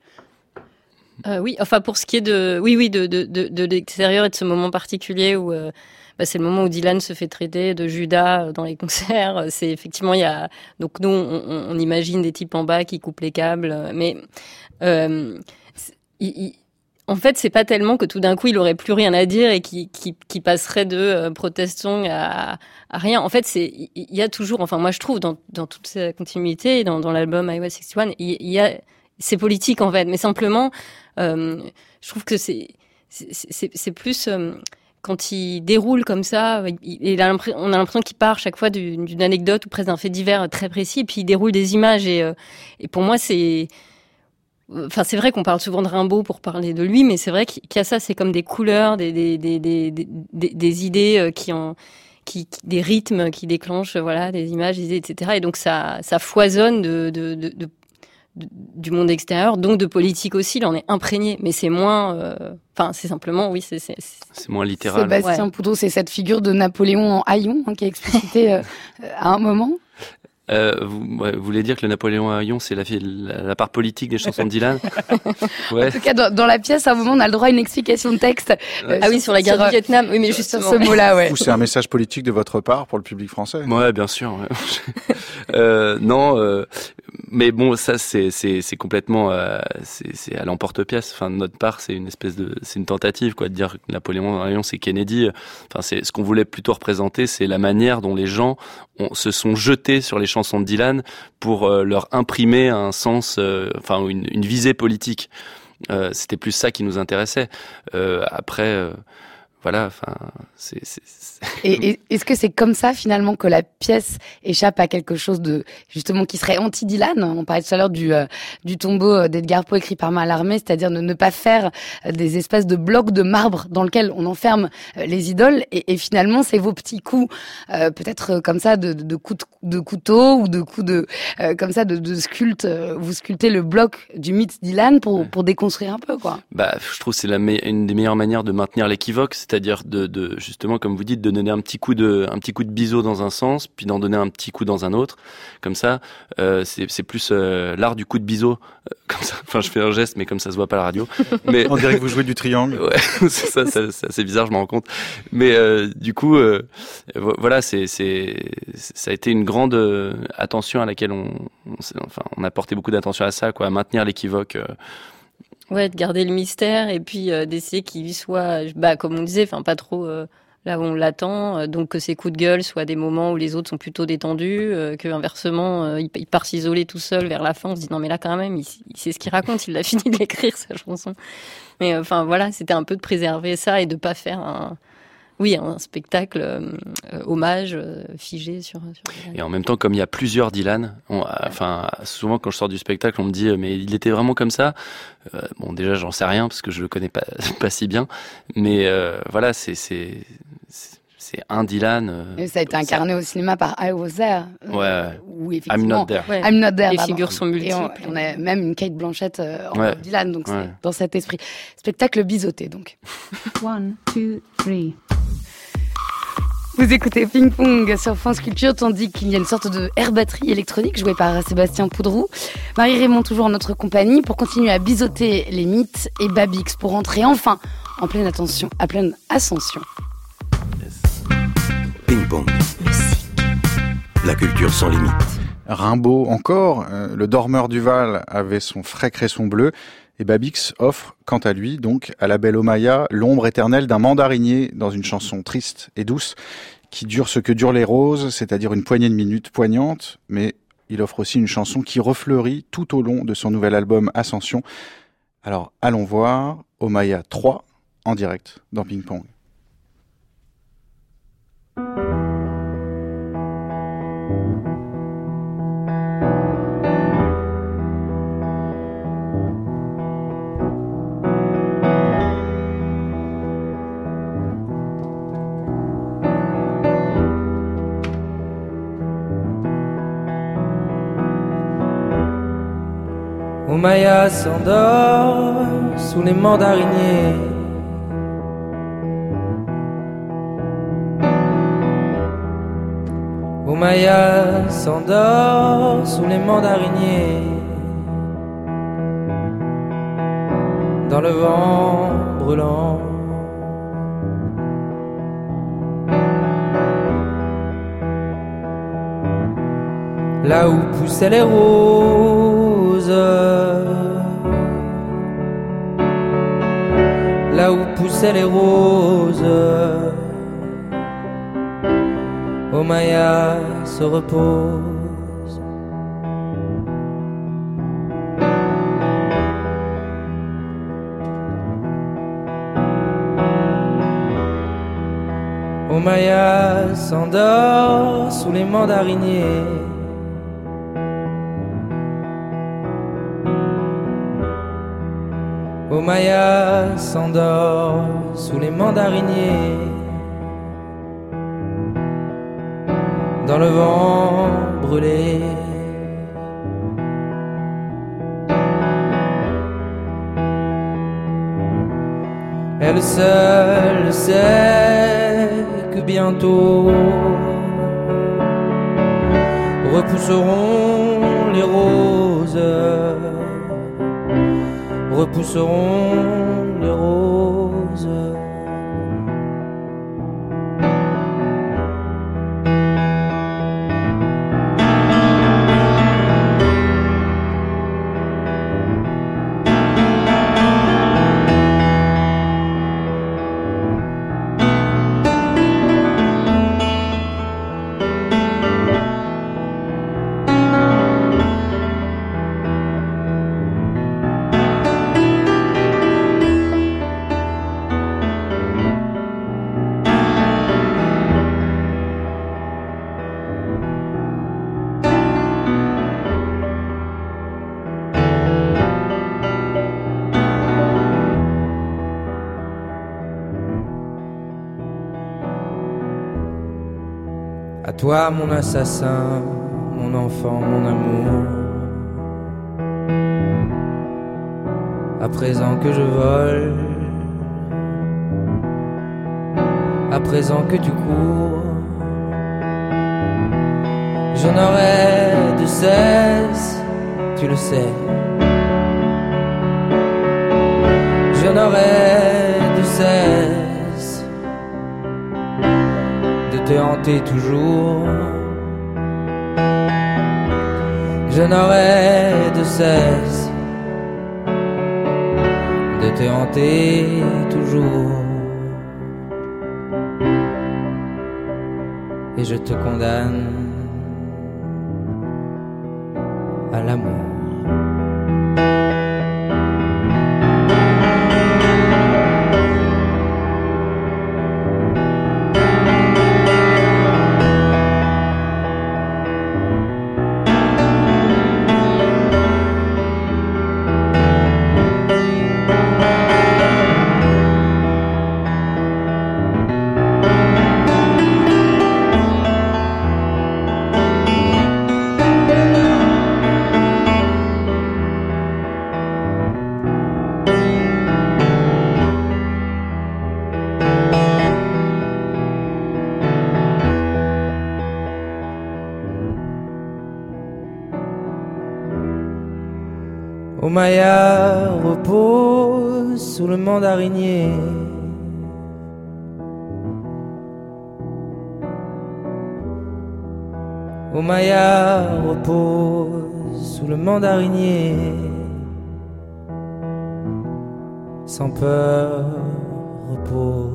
Euh, oui, enfin pour ce qui est de, oui, oui, de de de, de l'extérieur et de ce moment particulier où euh, bah, c'est le moment où Dylan se fait traiter de Judas dans les concerts. C'est effectivement il y a donc nous on, on, on imagine des types en bas qui coupent les câbles, mais euh, il, il, en fait c'est pas tellement que tout d'un coup il aurait plus rien à dire et qui qui qui passerait de euh, protest song à à rien. En fait c'est il y a toujours, enfin moi je trouve dans dans toute sa continuité dans dans l'album I Was soixante et un, il, il y a c'est politique en fait, mais simplement, euh, je trouve que c'est c'est c'est, c'est plus euh, quand il déroule comme ça, il, il a on a l'impression qu'il part chaque fois d'une, d'une anecdote ou presque d'un fait divers très précis, et puis il déroule des images et euh, et pour moi c'est, enfin c'est vrai qu'on parle souvent de Rimbaud pour parler de lui, mais c'est vrai qu'il y a ça, c'est comme des couleurs, des des des des des, des, des idées qui en Qui, qui, des rythmes qui déclenchent, voilà, des images, des idées, et cetera. Et donc ça, ça foisonne de, de, de, de du monde extérieur, donc de politique aussi, il en est imprégné, mais c'est moins, enfin euh, c'est simplement, oui, c'est c'est c'est, c'est moins littéral. Sébastien ouais. Poudrou, c'est cette figure de Napoléon en haillon hein, qui est explicitée euh, à un moment. Euh, vous, ouais, vous voulez dire que le Napoléon à Lyon, c'est la, la, la part politique des chansons de Dylan? Ouais. En tout cas, dans, dans la pièce, à un moment, on a le droit à une explication de texte. Euh, ah oui, sur la guerre du Vietnam. Oui, mais justement. Sur ce mot-là, ouais. Ou c'est un message politique de votre part pour le public français? Ouais, bien sûr. Ouais. euh, non, euh, mais bon, ça, c'est, c'est, c'est complètement, euh, c'est, c'est à l'emporte-pièce. Enfin, de notre part, c'est une espèce de, c'est une tentative, quoi, de dire que Napoléon à Lyon, c'est Kennedy. Enfin, c'est ce qu'on voulait plutôt représenter, c'est la manière dont les gens ont, se sont jetés sur les chansons de Dylan pour euh, leur imprimer un sens, euh, enfin, une, une visée politique. Euh, c'était plus ça qui nous intéressait. Euh, après, euh, voilà, enfin, c'est, c'est, c'est... Et, et est-ce que c'est comme ça finalement que la pièce échappe à quelque chose de justement qui serait anti-Dylan? On parlait tout à l'heure du euh, du tombeau d'Edgar Poe écrit par Mallarmé, c'est-à-dire de ne pas faire des espèces de blocs de marbre dans lesquels on enferme les idoles. Et, et finalement, c'est vos petits coups, euh, peut-être comme ça, de, de coups de, de couteau ou de coups de euh, comme ça de, de sculpte. Vous sculptez le bloc du mythe Dylan pour ouais. pour déconstruire un peu, quoi. Bah, je trouve que c'est la me- une des meilleures manières de maintenir l'équivoque, c'est-à-dire de, de justement, comme vous dites, de donner un petit coup de un petit coup de biseau dans un sens, puis d'en donner un petit coup dans un autre. Comme ça, euh, c'est c'est plus euh, l'art du coup de biseau. Euh, comme ça, enfin, je fais un geste, mais comme ça se voit pas à la radio. Mais on dirait que vous jouez du triangle. Ouais, c'est ça, ça, c'est assez bizarre, je m'en rends compte. Mais euh, du coup, euh, voilà, c'est c'est ça a été une grande euh, attention à laquelle on, on enfin on a porté beaucoup d'attention à ça, quoi, à maintenir l'équivoque. Euh, Ouais, de garder le mystère et puis euh, d'essayer qu'il soit, bah, comme on disait, enfin pas trop euh, là où on l'attend, euh, donc que ses coups de gueule soient des moments où les autres sont plutôt détendus, euh, que inversement euh, il, il part s'isoler tout seul vers la fin, on se dit non mais là quand même il, il sait ce qu'il raconte, il a fini de l'écrire sa chanson. Mais enfin euh, voilà, c'était un peu de préserver ça et de pas faire un Oui, un spectacle euh, hommage euh, figé sur, sur Dylan. Et en même temps, comme il y a plusieurs Dylan, on, enfin souvent quand je sors du spectacle, on me dit mais il était vraiment comme ça. Euh, bon, déjà j'en sais rien parce que je le connais pas pas si bien, mais euh, voilà, c'est c'est c'est un Dylan. Euh, et ça a été incarné ça... au cinéma par I Was There. Ouais. Euh, où effectivement, I'm Not There. Ouais, I'm Not There. Les pardon. figures sont multiples. Et on, on a même une Kate Blanchett euh, en ouais. Dylan, donc ouais. c'est dans cet esprit. Spectacle biseauté, donc. One, two, three. Vous écoutez Ping Pong sur France Culture, tandis qu'il y a une sorte de air batterie électronique jouée par Sébastien Poudroux. Marie-Raymond toujours en notre compagnie pour continuer à biseauter les mythes et Babix pour entrer enfin en pleine attention, à pleine ascension. Ping Pong. Musique. La culture sans limite. Rimbaud encore, euh, le dormeur du Val avait son frais cresson bleu. Et Babix offre, quant à lui, donc, à la belle Omaya, l'ombre éternelle d'un mandarinier dans une chanson triste et douce, qui dure ce que durent les roses, c'est-à-dire une poignée de minutes poignantes, mais il offre aussi une chanson qui refleurit tout au long de son nouvel album Ascension. Alors, allons voir Omaya trois, en direct, dans Ping Pong. Omaya s'endort sous les mandariniers. Omaya s'endort sous les mandariniers. Dans le vent brûlant. Là où poussaient les roses, là où poussaient les roses, Omaya se repose. Omaya s'endort sous les mandariniers. Omaya s'endort sous les mandariniers. Dans le vent brûlé. Elle seule sait que bientôt repousseront les roses, repousseront les roses. À toi mon assassin, mon enfant, mon amour. À présent que je vole, à présent que tu cours, je n'aurai de cesse, tu le sais. Je n'aurai de cesse de te hanter toujours. Je n'aurai de cesse de te hanter toujours. Et je te condamne à l'amour. Omaya repose sous le mandarinier. Omaya repose sous le mandarinier. Sans peur repose.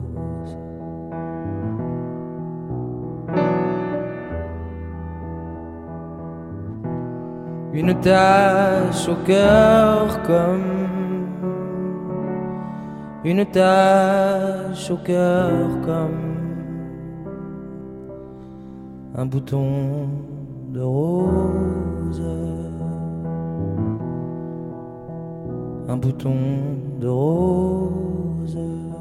Une tache au cœur comme une tache au cœur comme un bouton de rose, un bouton de rose.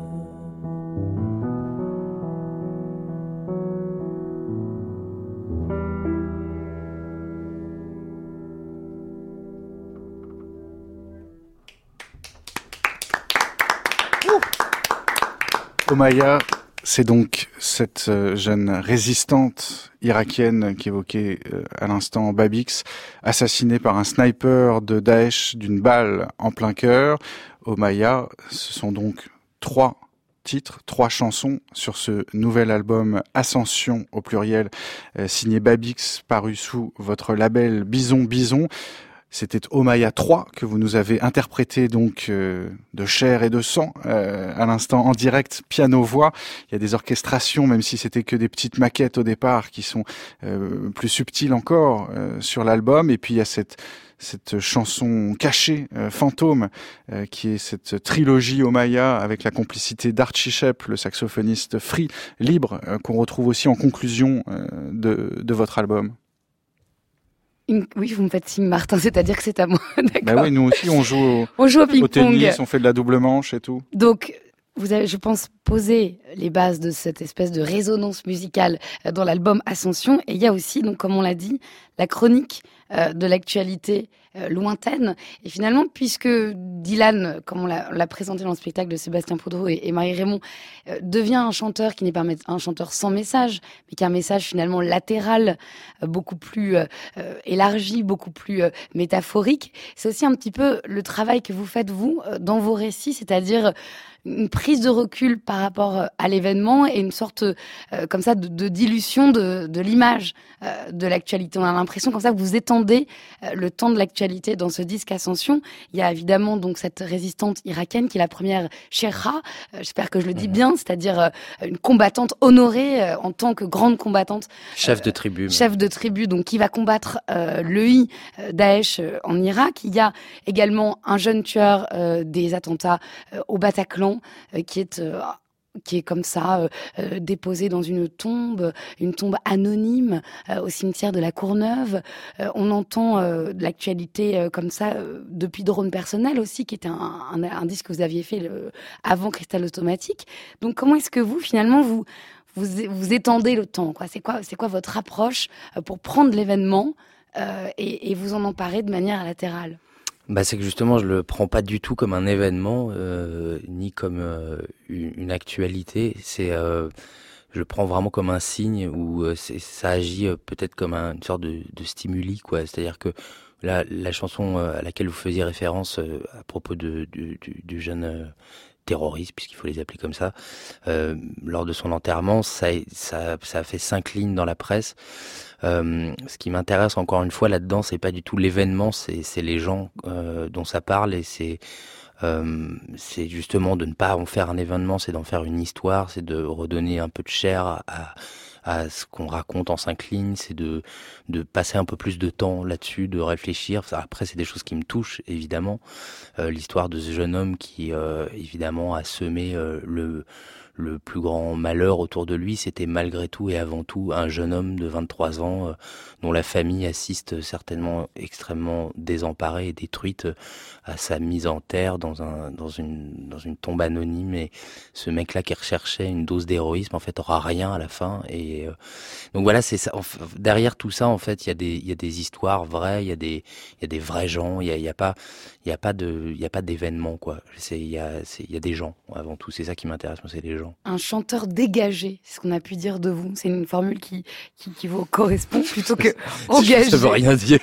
Omaya, c'est donc cette jeune résistante irakienne qu'évoquait à l'instant Babix, assassinée par un sniper de Daesh d'une balle en plein cœur. Omaya, ce sont donc trois titres, trois chansons sur ce nouvel album Ascension au pluriel, signé Babix, paru sous votre label Bison Bison. C'était Omaya trois que vous nous avez interprété donc euh, de chair et de sang euh, à l'instant en direct piano-voix. Il y a des orchestrations, même si c'était que des petites maquettes au départ, qui sont euh, plus subtiles encore euh, sur l'album. Et puis il y a cette cette chanson cachée, euh, fantôme, euh, qui est cette trilogie Omaya avec la complicité d'Archie Shepp, le saxophoniste free, libre, euh, qu'on retrouve aussi en conclusion euh, de de votre album. Une... Oui, vous me faites signe, Martin, c'est-à-dire que c'est à moi. D'accord. Bah oui, nous aussi, on joue au, on joue au ping-pong. Au tennis, on fait de la double manche et tout. Donc, vous avez, je pense, posé les bases de cette espèce de résonance musicale dans l'album Ascension. Et il y a aussi, donc, comme on l'a dit, la chronique euh, de l'actualité euh, lointaine. Et finalement, puisque Dylan, comme on l'a, on l'a présenté dans le spectacle de Sébastien Poudreau et, et Marie Raymond, euh, devient un chanteur qui n'est pas un chanteur sans message, mais qui a un message finalement latéral, euh, beaucoup plus euh, euh, élargi, beaucoup plus euh, métaphorique. C'est aussi un petit peu le travail que vous faites, vous, euh, dans vos récits, c'est-à-dire une prise de recul par rapport à l'événement et une sorte euh, comme ça de, de dilution de, de l'image euh, de l'actualité. On a l'impression comme ça que vous étendez euh, le temps de l'actualité dans ce disque Ascension. Il y a évidemment donc cette résistante irakienne qui est la première Sherha, euh, j'espère que je le dis bien, c'est-à-dire euh, une combattante honorée euh, en tant que grande combattante. Chef de tribu. Euh, chef de tribu, donc qui va combattre euh, le I euh, Daesh euh, en Irak. Il y a également un jeune tueur euh, des attentats euh, au Bataclan, Euh, qui est euh, qui est comme ça euh, euh, déposé dans une tombe, une tombe anonyme euh, au cimetière de la Courneuve. Euh, on entend euh, de l'actualité euh, comme ça euh, depuis Drone Personnel aussi, qui était un, un, un disque que vous aviez fait le, avant Cristal Automatique. Donc comment est-ce que vous finalement vous vous, vous étendez le temps, quoi ? C'est quoi c'est quoi votre approche euh, pour prendre l'événement euh, et, et vous en emparer de manière latérale ? Bah, c'est que justement, je le prends pas du tout comme un événement, euh, ni comme euh, une, une actualité. C'est, euh, je le prends vraiment comme un signe où euh, c'est, ça agit euh, peut-être comme un, une sorte de, de stimuli, quoi. C'est-à-dire que la, la chanson euh, à laquelle vous faisiez référence euh, à propos de, du, du, du jeune euh, terroriste, puisqu'il faut les appeler comme ça, euh, lors de son enterrement, ça, ça, ça a fait cinq lignes dans la presse. Euh, ce qui m'intéresse encore une fois là-dedans, c'est pas du tout l'événement, c'est, c'est les gens euh, dont ça parle, et c'est euh, c'est justement de ne pas en faire un événement, c'est d'en faire une histoire, c'est de redonner un peu de chair à, à, à ce qu'on raconte en cinq lignes, c'est de de passer un peu plus de temps là-dessus, de réfléchir. Après, c'est des choses qui me touchent évidemment. Euh, l'histoire de ce jeune homme qui euh, évidemment a semé euh, le le plus grand malheur autour de lui, c'était malgré tout et avant tout un jeune homme de vingt-trois ans euh, dont la famille assiste certainement extrêmement désemparée et détruite euh, à sa mise en terre dans un dans une dans une tombe anonyme. Et ce mec-là qui recherchait une dose d'héroïsme en fait aura rien à la fin. Et euh, donc voilà, c'est ça. Enfin, derrière tout ça, en fait, il y a des il y a des histoires vraies, il y a des il y a des vrais gens. Il y a il y a pas il y a pas de il y a pas d'événement, quoi. C'est il y a c'est il y a des gens avant tout. C'est ça qui m'intéresse, moi, c'est les gens. Un chanteur dégagé, c'est ce qu'on a pu dire de vous. C'est une formule qui, qui, qui vous correspond plutôt que engagé. Ça veut rien dire.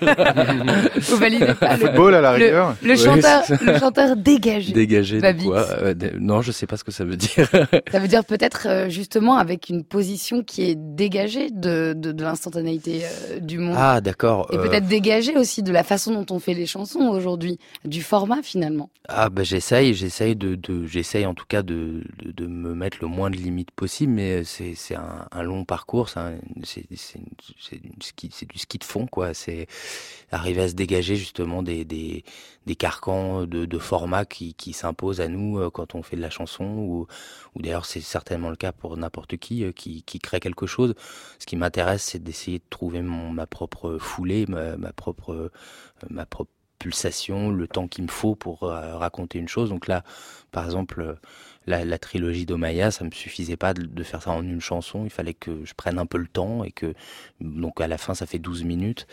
Vous validez pas le football à la rigueur. Le, le, oui, chanteur, le chanteur dégagé. Dégagé de quoi euh, de, Non, je sais pas ce que ça veut dire. Ça veut dire peut-être euh, justement avec une position qui est dégagée de, de, de l'instantanéité euh, du monde. Ah, d'accord. Et euh... peut-être dégagée aussi de la façon dont on fait les chansons aujourd'hui, du format finalement. Ah bah j'essaye, j'essaye de, de j'essaye en tout cas de, de, de me mettre le moins de limites possible, mais c'est c'est un, un long parcours, c'est un, c'est c'est, c'est, du ski, c'est du ski de fond, quoi. C'est arriver à se dégager justement des des des carcans de, de format qui qui s'imposent à nous euh, quand on fait de la chanson, ou ou d'ailleurs c'est certainement le cas pour n'importe qui euh, qui qui crée quelque chose. Ce qui m'intéresse, c'est d'essayer de trouver mon ma propre foulée, ma, ma propre euh, ma propre pulsation, le temps qu'il me faut pour euh, raconter une chose. Donc là, par exemple, euh, la, la trilogie d'Omaya, ça me suffisait pas de, de faire ça en une chanson. Il fallait que je prenne un peu le temps, et que donc à la fin, ça fait douze minutes.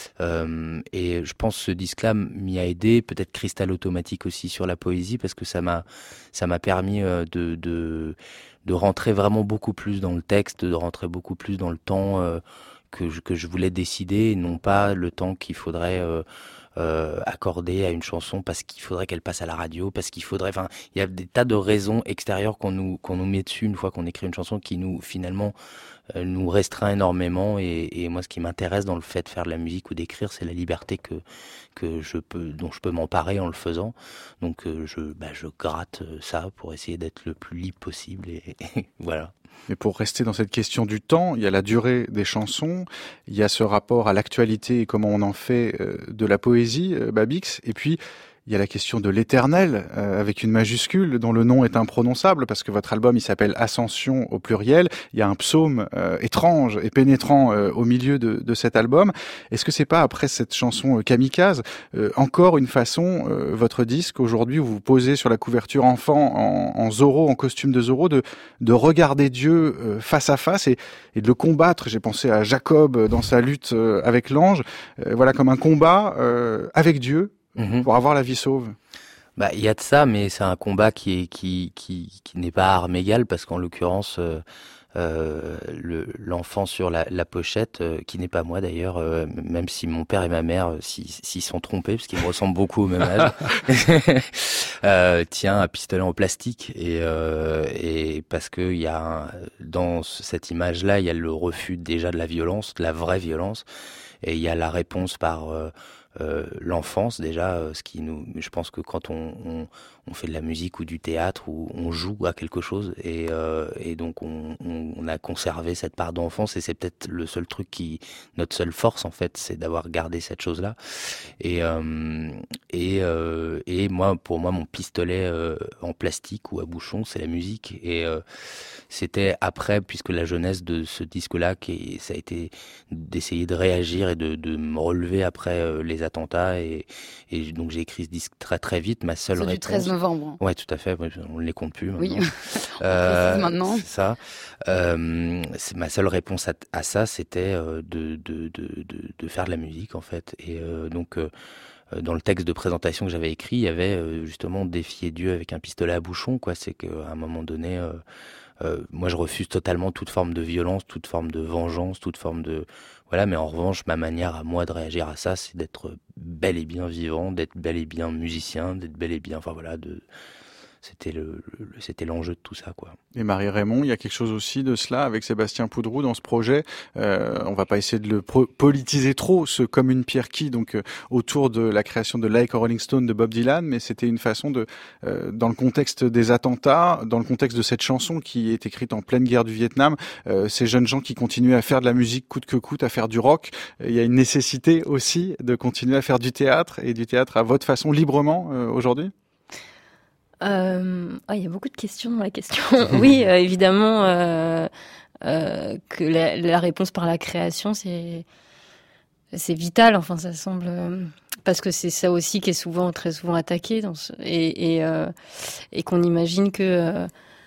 Euh, et je pense que ce disque-là m'y a aidé, peut-être Cristal Automatique aussi sur la poésie, parce que ça m'a ça m'a permis euh, de, de de rentrer vraiment beaucoup plus dans le texte, de rentrer beaucoup plus dans le temps euh, que je, que je voulais décider, et non pas le temps qu'il faudrait euh, Euh, accordé à une chanson parce qu'il faudrait qu'elle passe à la radio, parce qu'il faudrait, enfin, il y a des tas de raisons extérieures qu'on nous qu'on nous met dessus une fois qu'on écrit une chanson, qui nous finalement euh, nous restreint énormément. Et, et moi, ce qui m'intéresse dans le fait de faire de la musique ou d'écrire, c'est la liberté que que je peux dont je peux m'emparer en le faisant. Donc euh, je bah je gratte ça pour essayer d'être le plus libre possible, et, et voilà. Mais pour rester dans cette question du temps, il y a la durée des chansons, il y a ce rapport à l'actualité et comment on en fait de la poésie, Babix, et puis Il y a la question de l'éternel, euh, avec une majuscule, dont le nom est imprononçable, parce que votre album, il s'appelle Ascension au pluriel. Il y a un psaume euh, étrange et pénétrant euh, au milieu de, de cet album. Est-ce que c'est pas, après cette chanson euh, Kamikaze, euh, encore une façon, euh, votre disque, aujourd'hui, où vous vous posez sur la couverture enfant, en, en Zorro, en costume de Zorro, de, de regarder Dieu euh, face à face et, et de le combattre? J'ai pensé à Jacob dans sa lutte euh, avec l'ange, euh, voilà, comme un combat euh, avec Dieu, mmh. pour avoir la vie sauve. Bah, il y a de ça, mais c'est un combat qui est qui qui qui n'est pas à armes égales, parce qu'en l'occurrence, euh, euh, le l'enfant sur la, la pochette, euh, qui n'est pas moi d'ailleurs, euh, même si mon père et ma mère euh, s'y, s'y sont trompés, parce qu'ils me ressemblent beaucoup au même âge, euh, tient un pistolet en plastique, et euh, et parce que il y a un, dans cette image-là, il y a le refus déjà de la violence, de la vraie violence, et il y a la réponse par euh, Euh, l'enfance déjà, euh, ce qui nous, je pense que quand on, on, on fait de la musique ou du théâtre, ou on joue à quelque chose, et, euh, et donc on, on, on a conservé cette part d'enfance, et c'est peut-être le seul truc qui, notre seule force en fait, c'est d'avoir gardé cette chose-là. Et euh, et euh, et moi, pour moi, mon pistolet euh, en plastique ou à bouchon, c'est la musique. Et euh, c'était après, puisque la jeunesse de ce disque-là, qui ça a été d'essayer de réagir et de, de me relever après euh, les attentats, et, et donc j'ai écrit ce disque très très vite. Ma seule c'est réponse. Du treize novembre. Ouais, tout à fait. On ne les compte plus maintenant. Oui. euh, maintenant. C'est ça. Euh, c'est ma seule réponse à, à ça, c'était euh, de, de de de de faire de la musique en fait. Et euh, donc. Euh, dans le texte de présentation que j'avais écrit, il y avait euh, justement défier Dieu avec un pistolet à bouchon, quoi. C'est qu'à un moment donné, euh, euh, moi je refuse totalement toute forme de violence, toute forme de vengeance, toute forme de... Voilà, mais en revanche, ma manière à moi de réagir à ça, c'est d'être bel et bien vivant, d'être bel et bien musicien, d'être bel et bien... Enfin voilà, de... C'était le, le, c'était l'enjeu de tout ça, quoi. Et Marie Raymond, il y a quelque chose aussi de cela avec Sébastien Poudroux dans ce projet. Euh, on va pas essayer de le pro- politiser trop, ce Comme une pierre qui, donc euh, autour de la création de Like a Rolling Stone de Bob Dylan, mais c'était une façon de, euh, dans le contexte des attentats, dans le contexte de cette chanson qui est écrite en pleine guerre du Vietnam, euh, ces jeunes gens qui continuaient à faire de la musique coûte que coûte, à faire du rock. Il y a une nécessité aussi de continuer à faire du théâtre, et du théâtre à votre façon, librement, euh, aujourd'hui. Euh, oh, il y a beaucoup de questions dans la question. Oui, euh, évidemment euh, euh, que la, la réponse par la création, c'est c'est vital. Enfin, ça semble euh, parce que c'est ça aussi qui est souvent très souvent attaqué dans ce, et et, euh, et qu'on imagine que euh,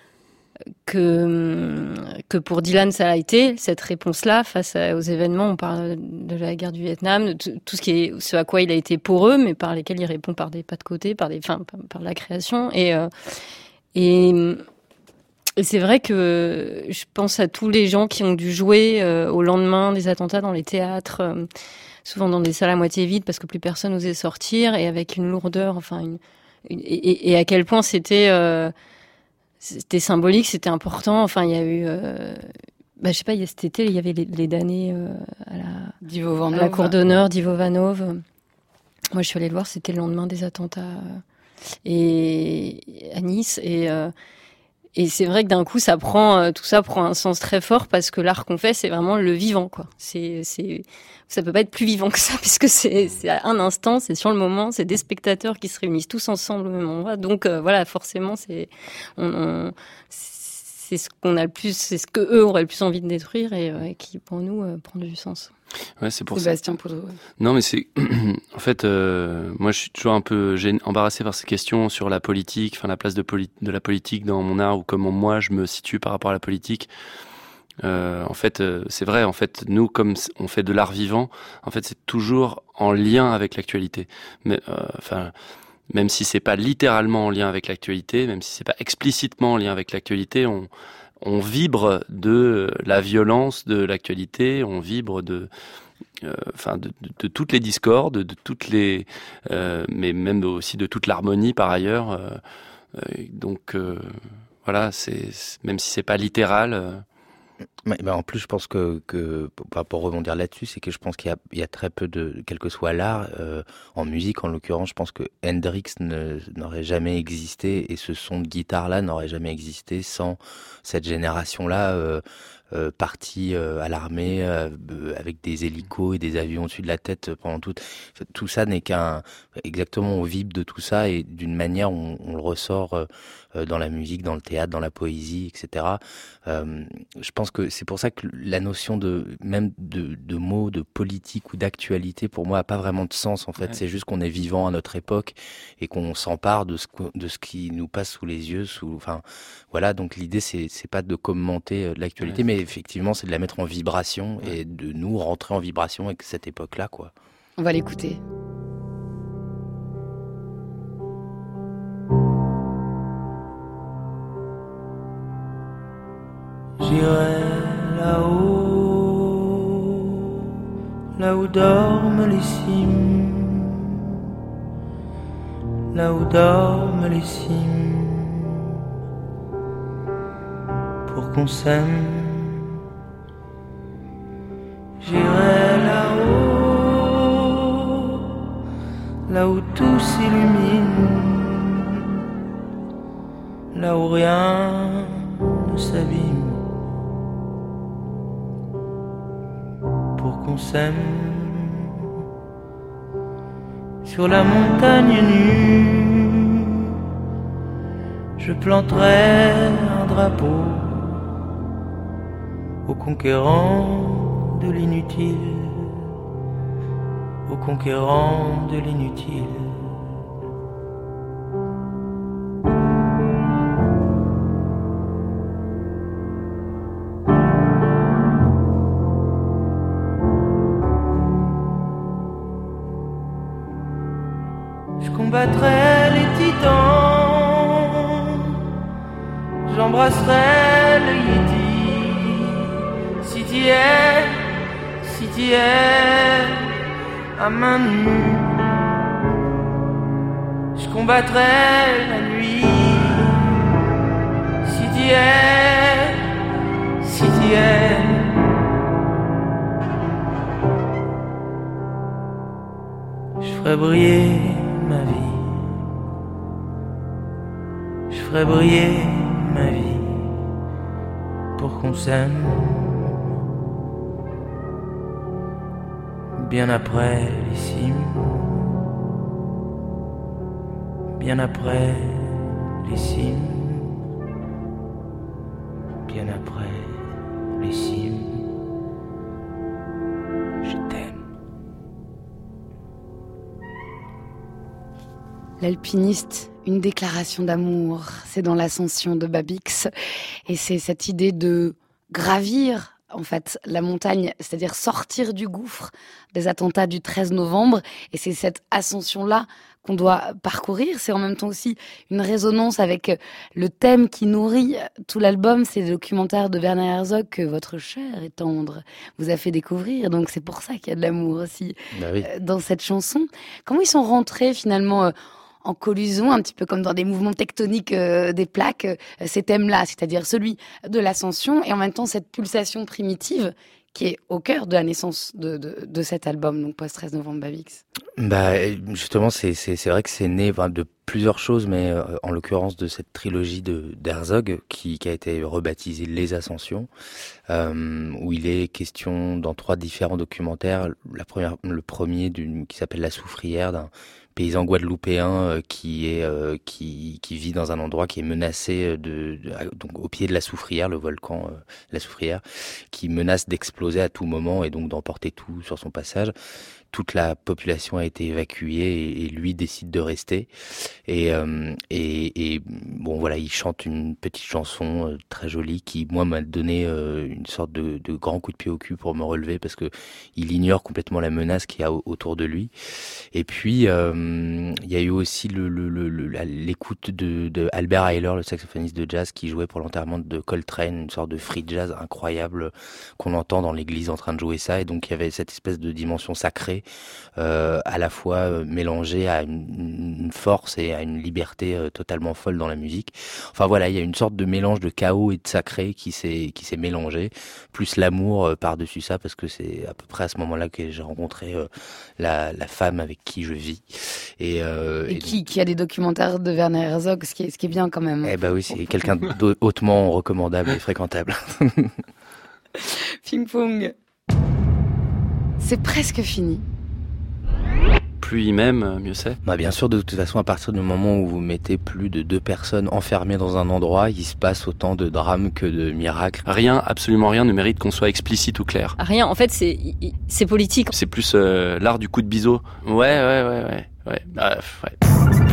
que que pour Dylan ça a été cette réponse-là face à, aux événements. On parle de la guerre du Vietnam, de tout, tout ce qui est ce à quoi il a été pour eux, mais par lesquels il répond par des pas de côté, par des, enfin par, par la création. Et euh, et, et c'est vrai que je pense à tous les gens qui ont dû jouer euh, au lendemain des attentats dans les théâtres, euh, souvent dans des salles à moitié vides parce que plus personne n'osait sortir, et avec une lourdeur, enfin une, une et, et, et à quel point c'était euh, c'était symbolique, c'était important. Enfin, il y a eu, euh, bah, je sais pas, il y a cet été, il y avait les, les damnés euh, à la, d'Ivo Vanov, à la cour d'honneur d'Ivo Vanov. Moi, je suis allée le voir, c'était le lendemain des attentats euh, et à Nice. Et euh, et c'est vrai que d'un coup, ça prend, euh, tout ça prend un sens très fort parce que l'art qu'on fait, c'est vraiment le vivant, quoi. C'est, c'est, ça peut pas être plus vivant que ça, puisque c'est, c'est à un instant, c'est sur le moment, c'est des spectateurs qui se réunissent tous ensemble au même endroit. Donc euh, voilà, forcément, c'est, on, on, c'est ce qu'on a le plus, c'est ce que eux auraient le plus envie de détruire, et euh, qui pour nous euh, prend du sens. Ouais, c'est pour Sébastien ça. Poudroux. Non, mais c'est en fait, euh, moi, je suis toujours un peu gêné, embarrassé par ces questions sur la politique, enfin la place de, poli- de la politique dans mon art, ou comment moi je me situe par rapport à la politique. Euh, en fait, euh, c'est vrai. En fait, nous, comme on fait de l'art vivant, en fait, c'est toujours en lien avec l'actualité. Mais, euh, enfin. Même si c'est pas littéralement en lien avec l'actualité, même si c'est pas explicitement en lien avec l'actualité, on, on vibre de la violence de l'actualité, on vibre de, euh, enfin, de, de, de toutes les discordes, de toutes les, euh, mais même aussi de toute l'harmonie par ailleurs. Euh, euh, donc euh, voilà, c'est même si c'est pas littéral. Euh, Mais, mais en plus, je pense que, que pour, pour rebondir là-dessus, c'est que je pense qu'il y a, il y a très peu de, quel que soit l'art, euh, en musique en l'occurrence, je pense que Hendrix ne, n'aurait jamais existé et ce son de guitare-là n'aurait jamais existé sans cette génération-là, euh, euh, partie euh, à l'armée euh, avec des hélicos et des avions au-dessus de la tête pendant tout. Tout ça n'est qu'un exactement on vibre de tout ça et d'une manière on, on le ressort euh, dans la musique, dans le théâtre, dans la poésie, et cetera. Euh, je pense que c'est pour ça que la notion de même de, de mots, de politique ou d'actualité pour moi a pas vraiment de sens en fait. Ouais. C'est juste qu'on est vivant à notre époque et qu'on s'empare de ce de ce qui nous passe sous les yeux. Sous, enfin voilà. Donc l'idée c'est c'est pas de commenter l'actualité, ouais. mais effectivement c'est de la mettre en vibration ouais. et de nous rentrer en vibration avec cette époque-là, quoi. On va l'écouter. J'irai là-haut, là où dorment les cimes, là où dorment les cimes, pour qu'on s'aime. J'irai là-haut, là où tout s'illumine, là où rien ne s'abîme. Pour qu'on s'aime sur la montagne nue, je planterai un drapeau aux conquérants de l'inutile, aux conquérants de l'inutile. J'embrasserai les titans, j'embrasserai le yéti. Si t'y es, si t'y es, à main nue, je combattrai la nuit. Si t'y es, si t'y es, je ferai briller ma vie. Je ferai briller ma vie pour qu'on s'aime. Bien après les cimes, bien après les cimes, bien après les cimes, je t'aime. L'alpiniste, une déclaration d'amour, c'est dans l'Ascension de Babix, et c'est cette idée de gravir en fait la montagne, c'est-à-dire sortir du gouffre des attentats du treize novembre, et c'est cette ascension-là qu'on doit parcourir. C'est en même temps aussi une résonance avec le thème qui nourrit tout l'album, c'est le documentaire de Werner Herzog que votre chair est tendre vous a fait découvrir, donc c'est pour ça qu'il y a de l'amour aussi bah oui. dans cette chanson. Comment ils sont rentrés finalement en collision, un petit peu comme dans des mouvements tectoniques euh, des plaques, euh, ces thèmes-là, c'est-à-dire celui de l'ascension et en même temps cette pulsation primitive qui est au cœur de la naissance de, de, de cet album, donc post-treize novembre Babix. Bah, justement, c'est, c'est, c'est vrai que c'est né enfin, de plusieurs choses, mais euh, en l'occurrence de cette trilogie de, d'Herzog qui, qui a été rebaptisée Les Ascensions, euh, où il est question dans trois différents documentaires. La première, le premier d'une, qui s'appelle La Soufrière, d'un paysan guadeloupéen euh, qui est euh, qui qui vit dans un endroit qui est menacé de, de donc au pied de la Soufrière, le volcan euh, la Soufrière, qui menace d'exploser à tout moment et donc d'emporter tout sur son passage. Toute la population a été évacuée et, et lui décide de rester. Et, euh, et, et bon voilà, il chante une petite chanson euh, très jolie qui moi m'a donné euh, une sorte de, de grand coup de pied au cul pour me relever parce que il ignore complètement la menace qu'il y a autour de lui. Et puis euh, il y a eu aussi le, le, le, le l'écoute de, de Albert Ayler, le saxophoniste de jazz qui jouait pour l'enterrement de Coltrane, une sorte de free jazz incroyable qu'on entend dans l'église en train de jouer ça. Et donc il y avait cette espèce de dimension sacrée euh, à la fois euh, mélangé à une, une force et à une liberté euh, totalement folle dans la musique. Enfin voilà, il y a une sorte de mélange de chaos et de sacré qui s'est qui s'est mélangé, plus l'amour euh, par-dessus ça, parce que c'est à peu près à ce moment-là que j'ai rencontré euh, la, la femme avec qui je vis. Et, euh, et, et qui, qui a des documentaires de Werner Herzog, ce qui est, ce qui est bien quand même. Eh ben oui, c'est quelqu'un de hautement recommandable et fréquentable. Ping Pong. C'est presque fini. Plus il m'aime, mieux c'est. Bah bien sûr, de toute façon, à partir du moment où vous mettez plus de deux personnes enfermées dans un endroit, il se passe autant de drames que de miracles. Rien, absolument rien ne mérite qu'on soit explicite ou clair. Rien, en fait, c'est, c'est politique. C'est plus euh, l'art du coup de biseau. Ouais, ouais, ouais, ouais. ouais. Bref, ouais.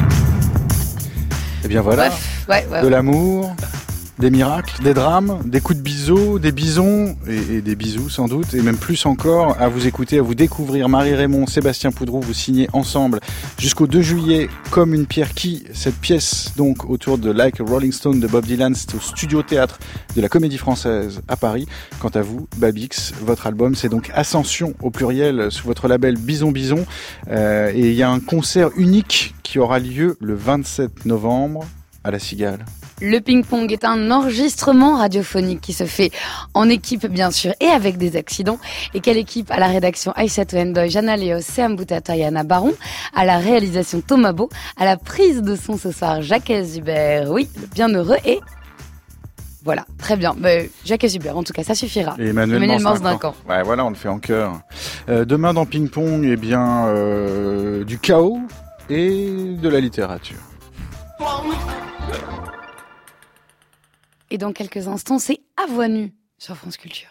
Et bien voilà, Bref, ouais, ouais, de ouais. l'amour, des miracles, des drames, des coups de biseau, des bisons et, et des bisous sans doute, et même plus encore à vous écouter, à vous découvrir. Marie-Raymond, Sébastien Poudroux, vous signez ensemble jusqu'au deux juillet Comme une pierre qui, cette pièce donc autour de Like a Rolling Stone de Bob Dylan, c'est au Studio Théâtre de la Comédie Française à Paris. Quant à vous, Babix, votre album c'est donc Ascension au pluriel sous votre label Bison Bison, euh, et il y a un concert unique qui aura lieu le vingt-sept novembre à la Cigale. Le ping-pong est un enregistrement radiophonique qui se fait en équipe, bien sûr, et avec des accidents. Et quelle équipe? À la rédaction Aïssatou Ndoye, Jana Léos, Sam Boutata et Anna Baron. À la réalisation Thomas Beau. À la prise de son ce soir, Jacques Zuber. Oui, le bienheureux et... Voilà, très bien. Bah, Jacques Zuber, en tout cas, ça suffira. Et Emmanuel, Emmanuel Mance d'un camp. Ouais, voilà, on le fait en chœur. Euh, demain dans Ping Pong, eh bien, euh, du chaos et de la littérature. Et dans quelques instants, c'est À voix nue sur France Culture.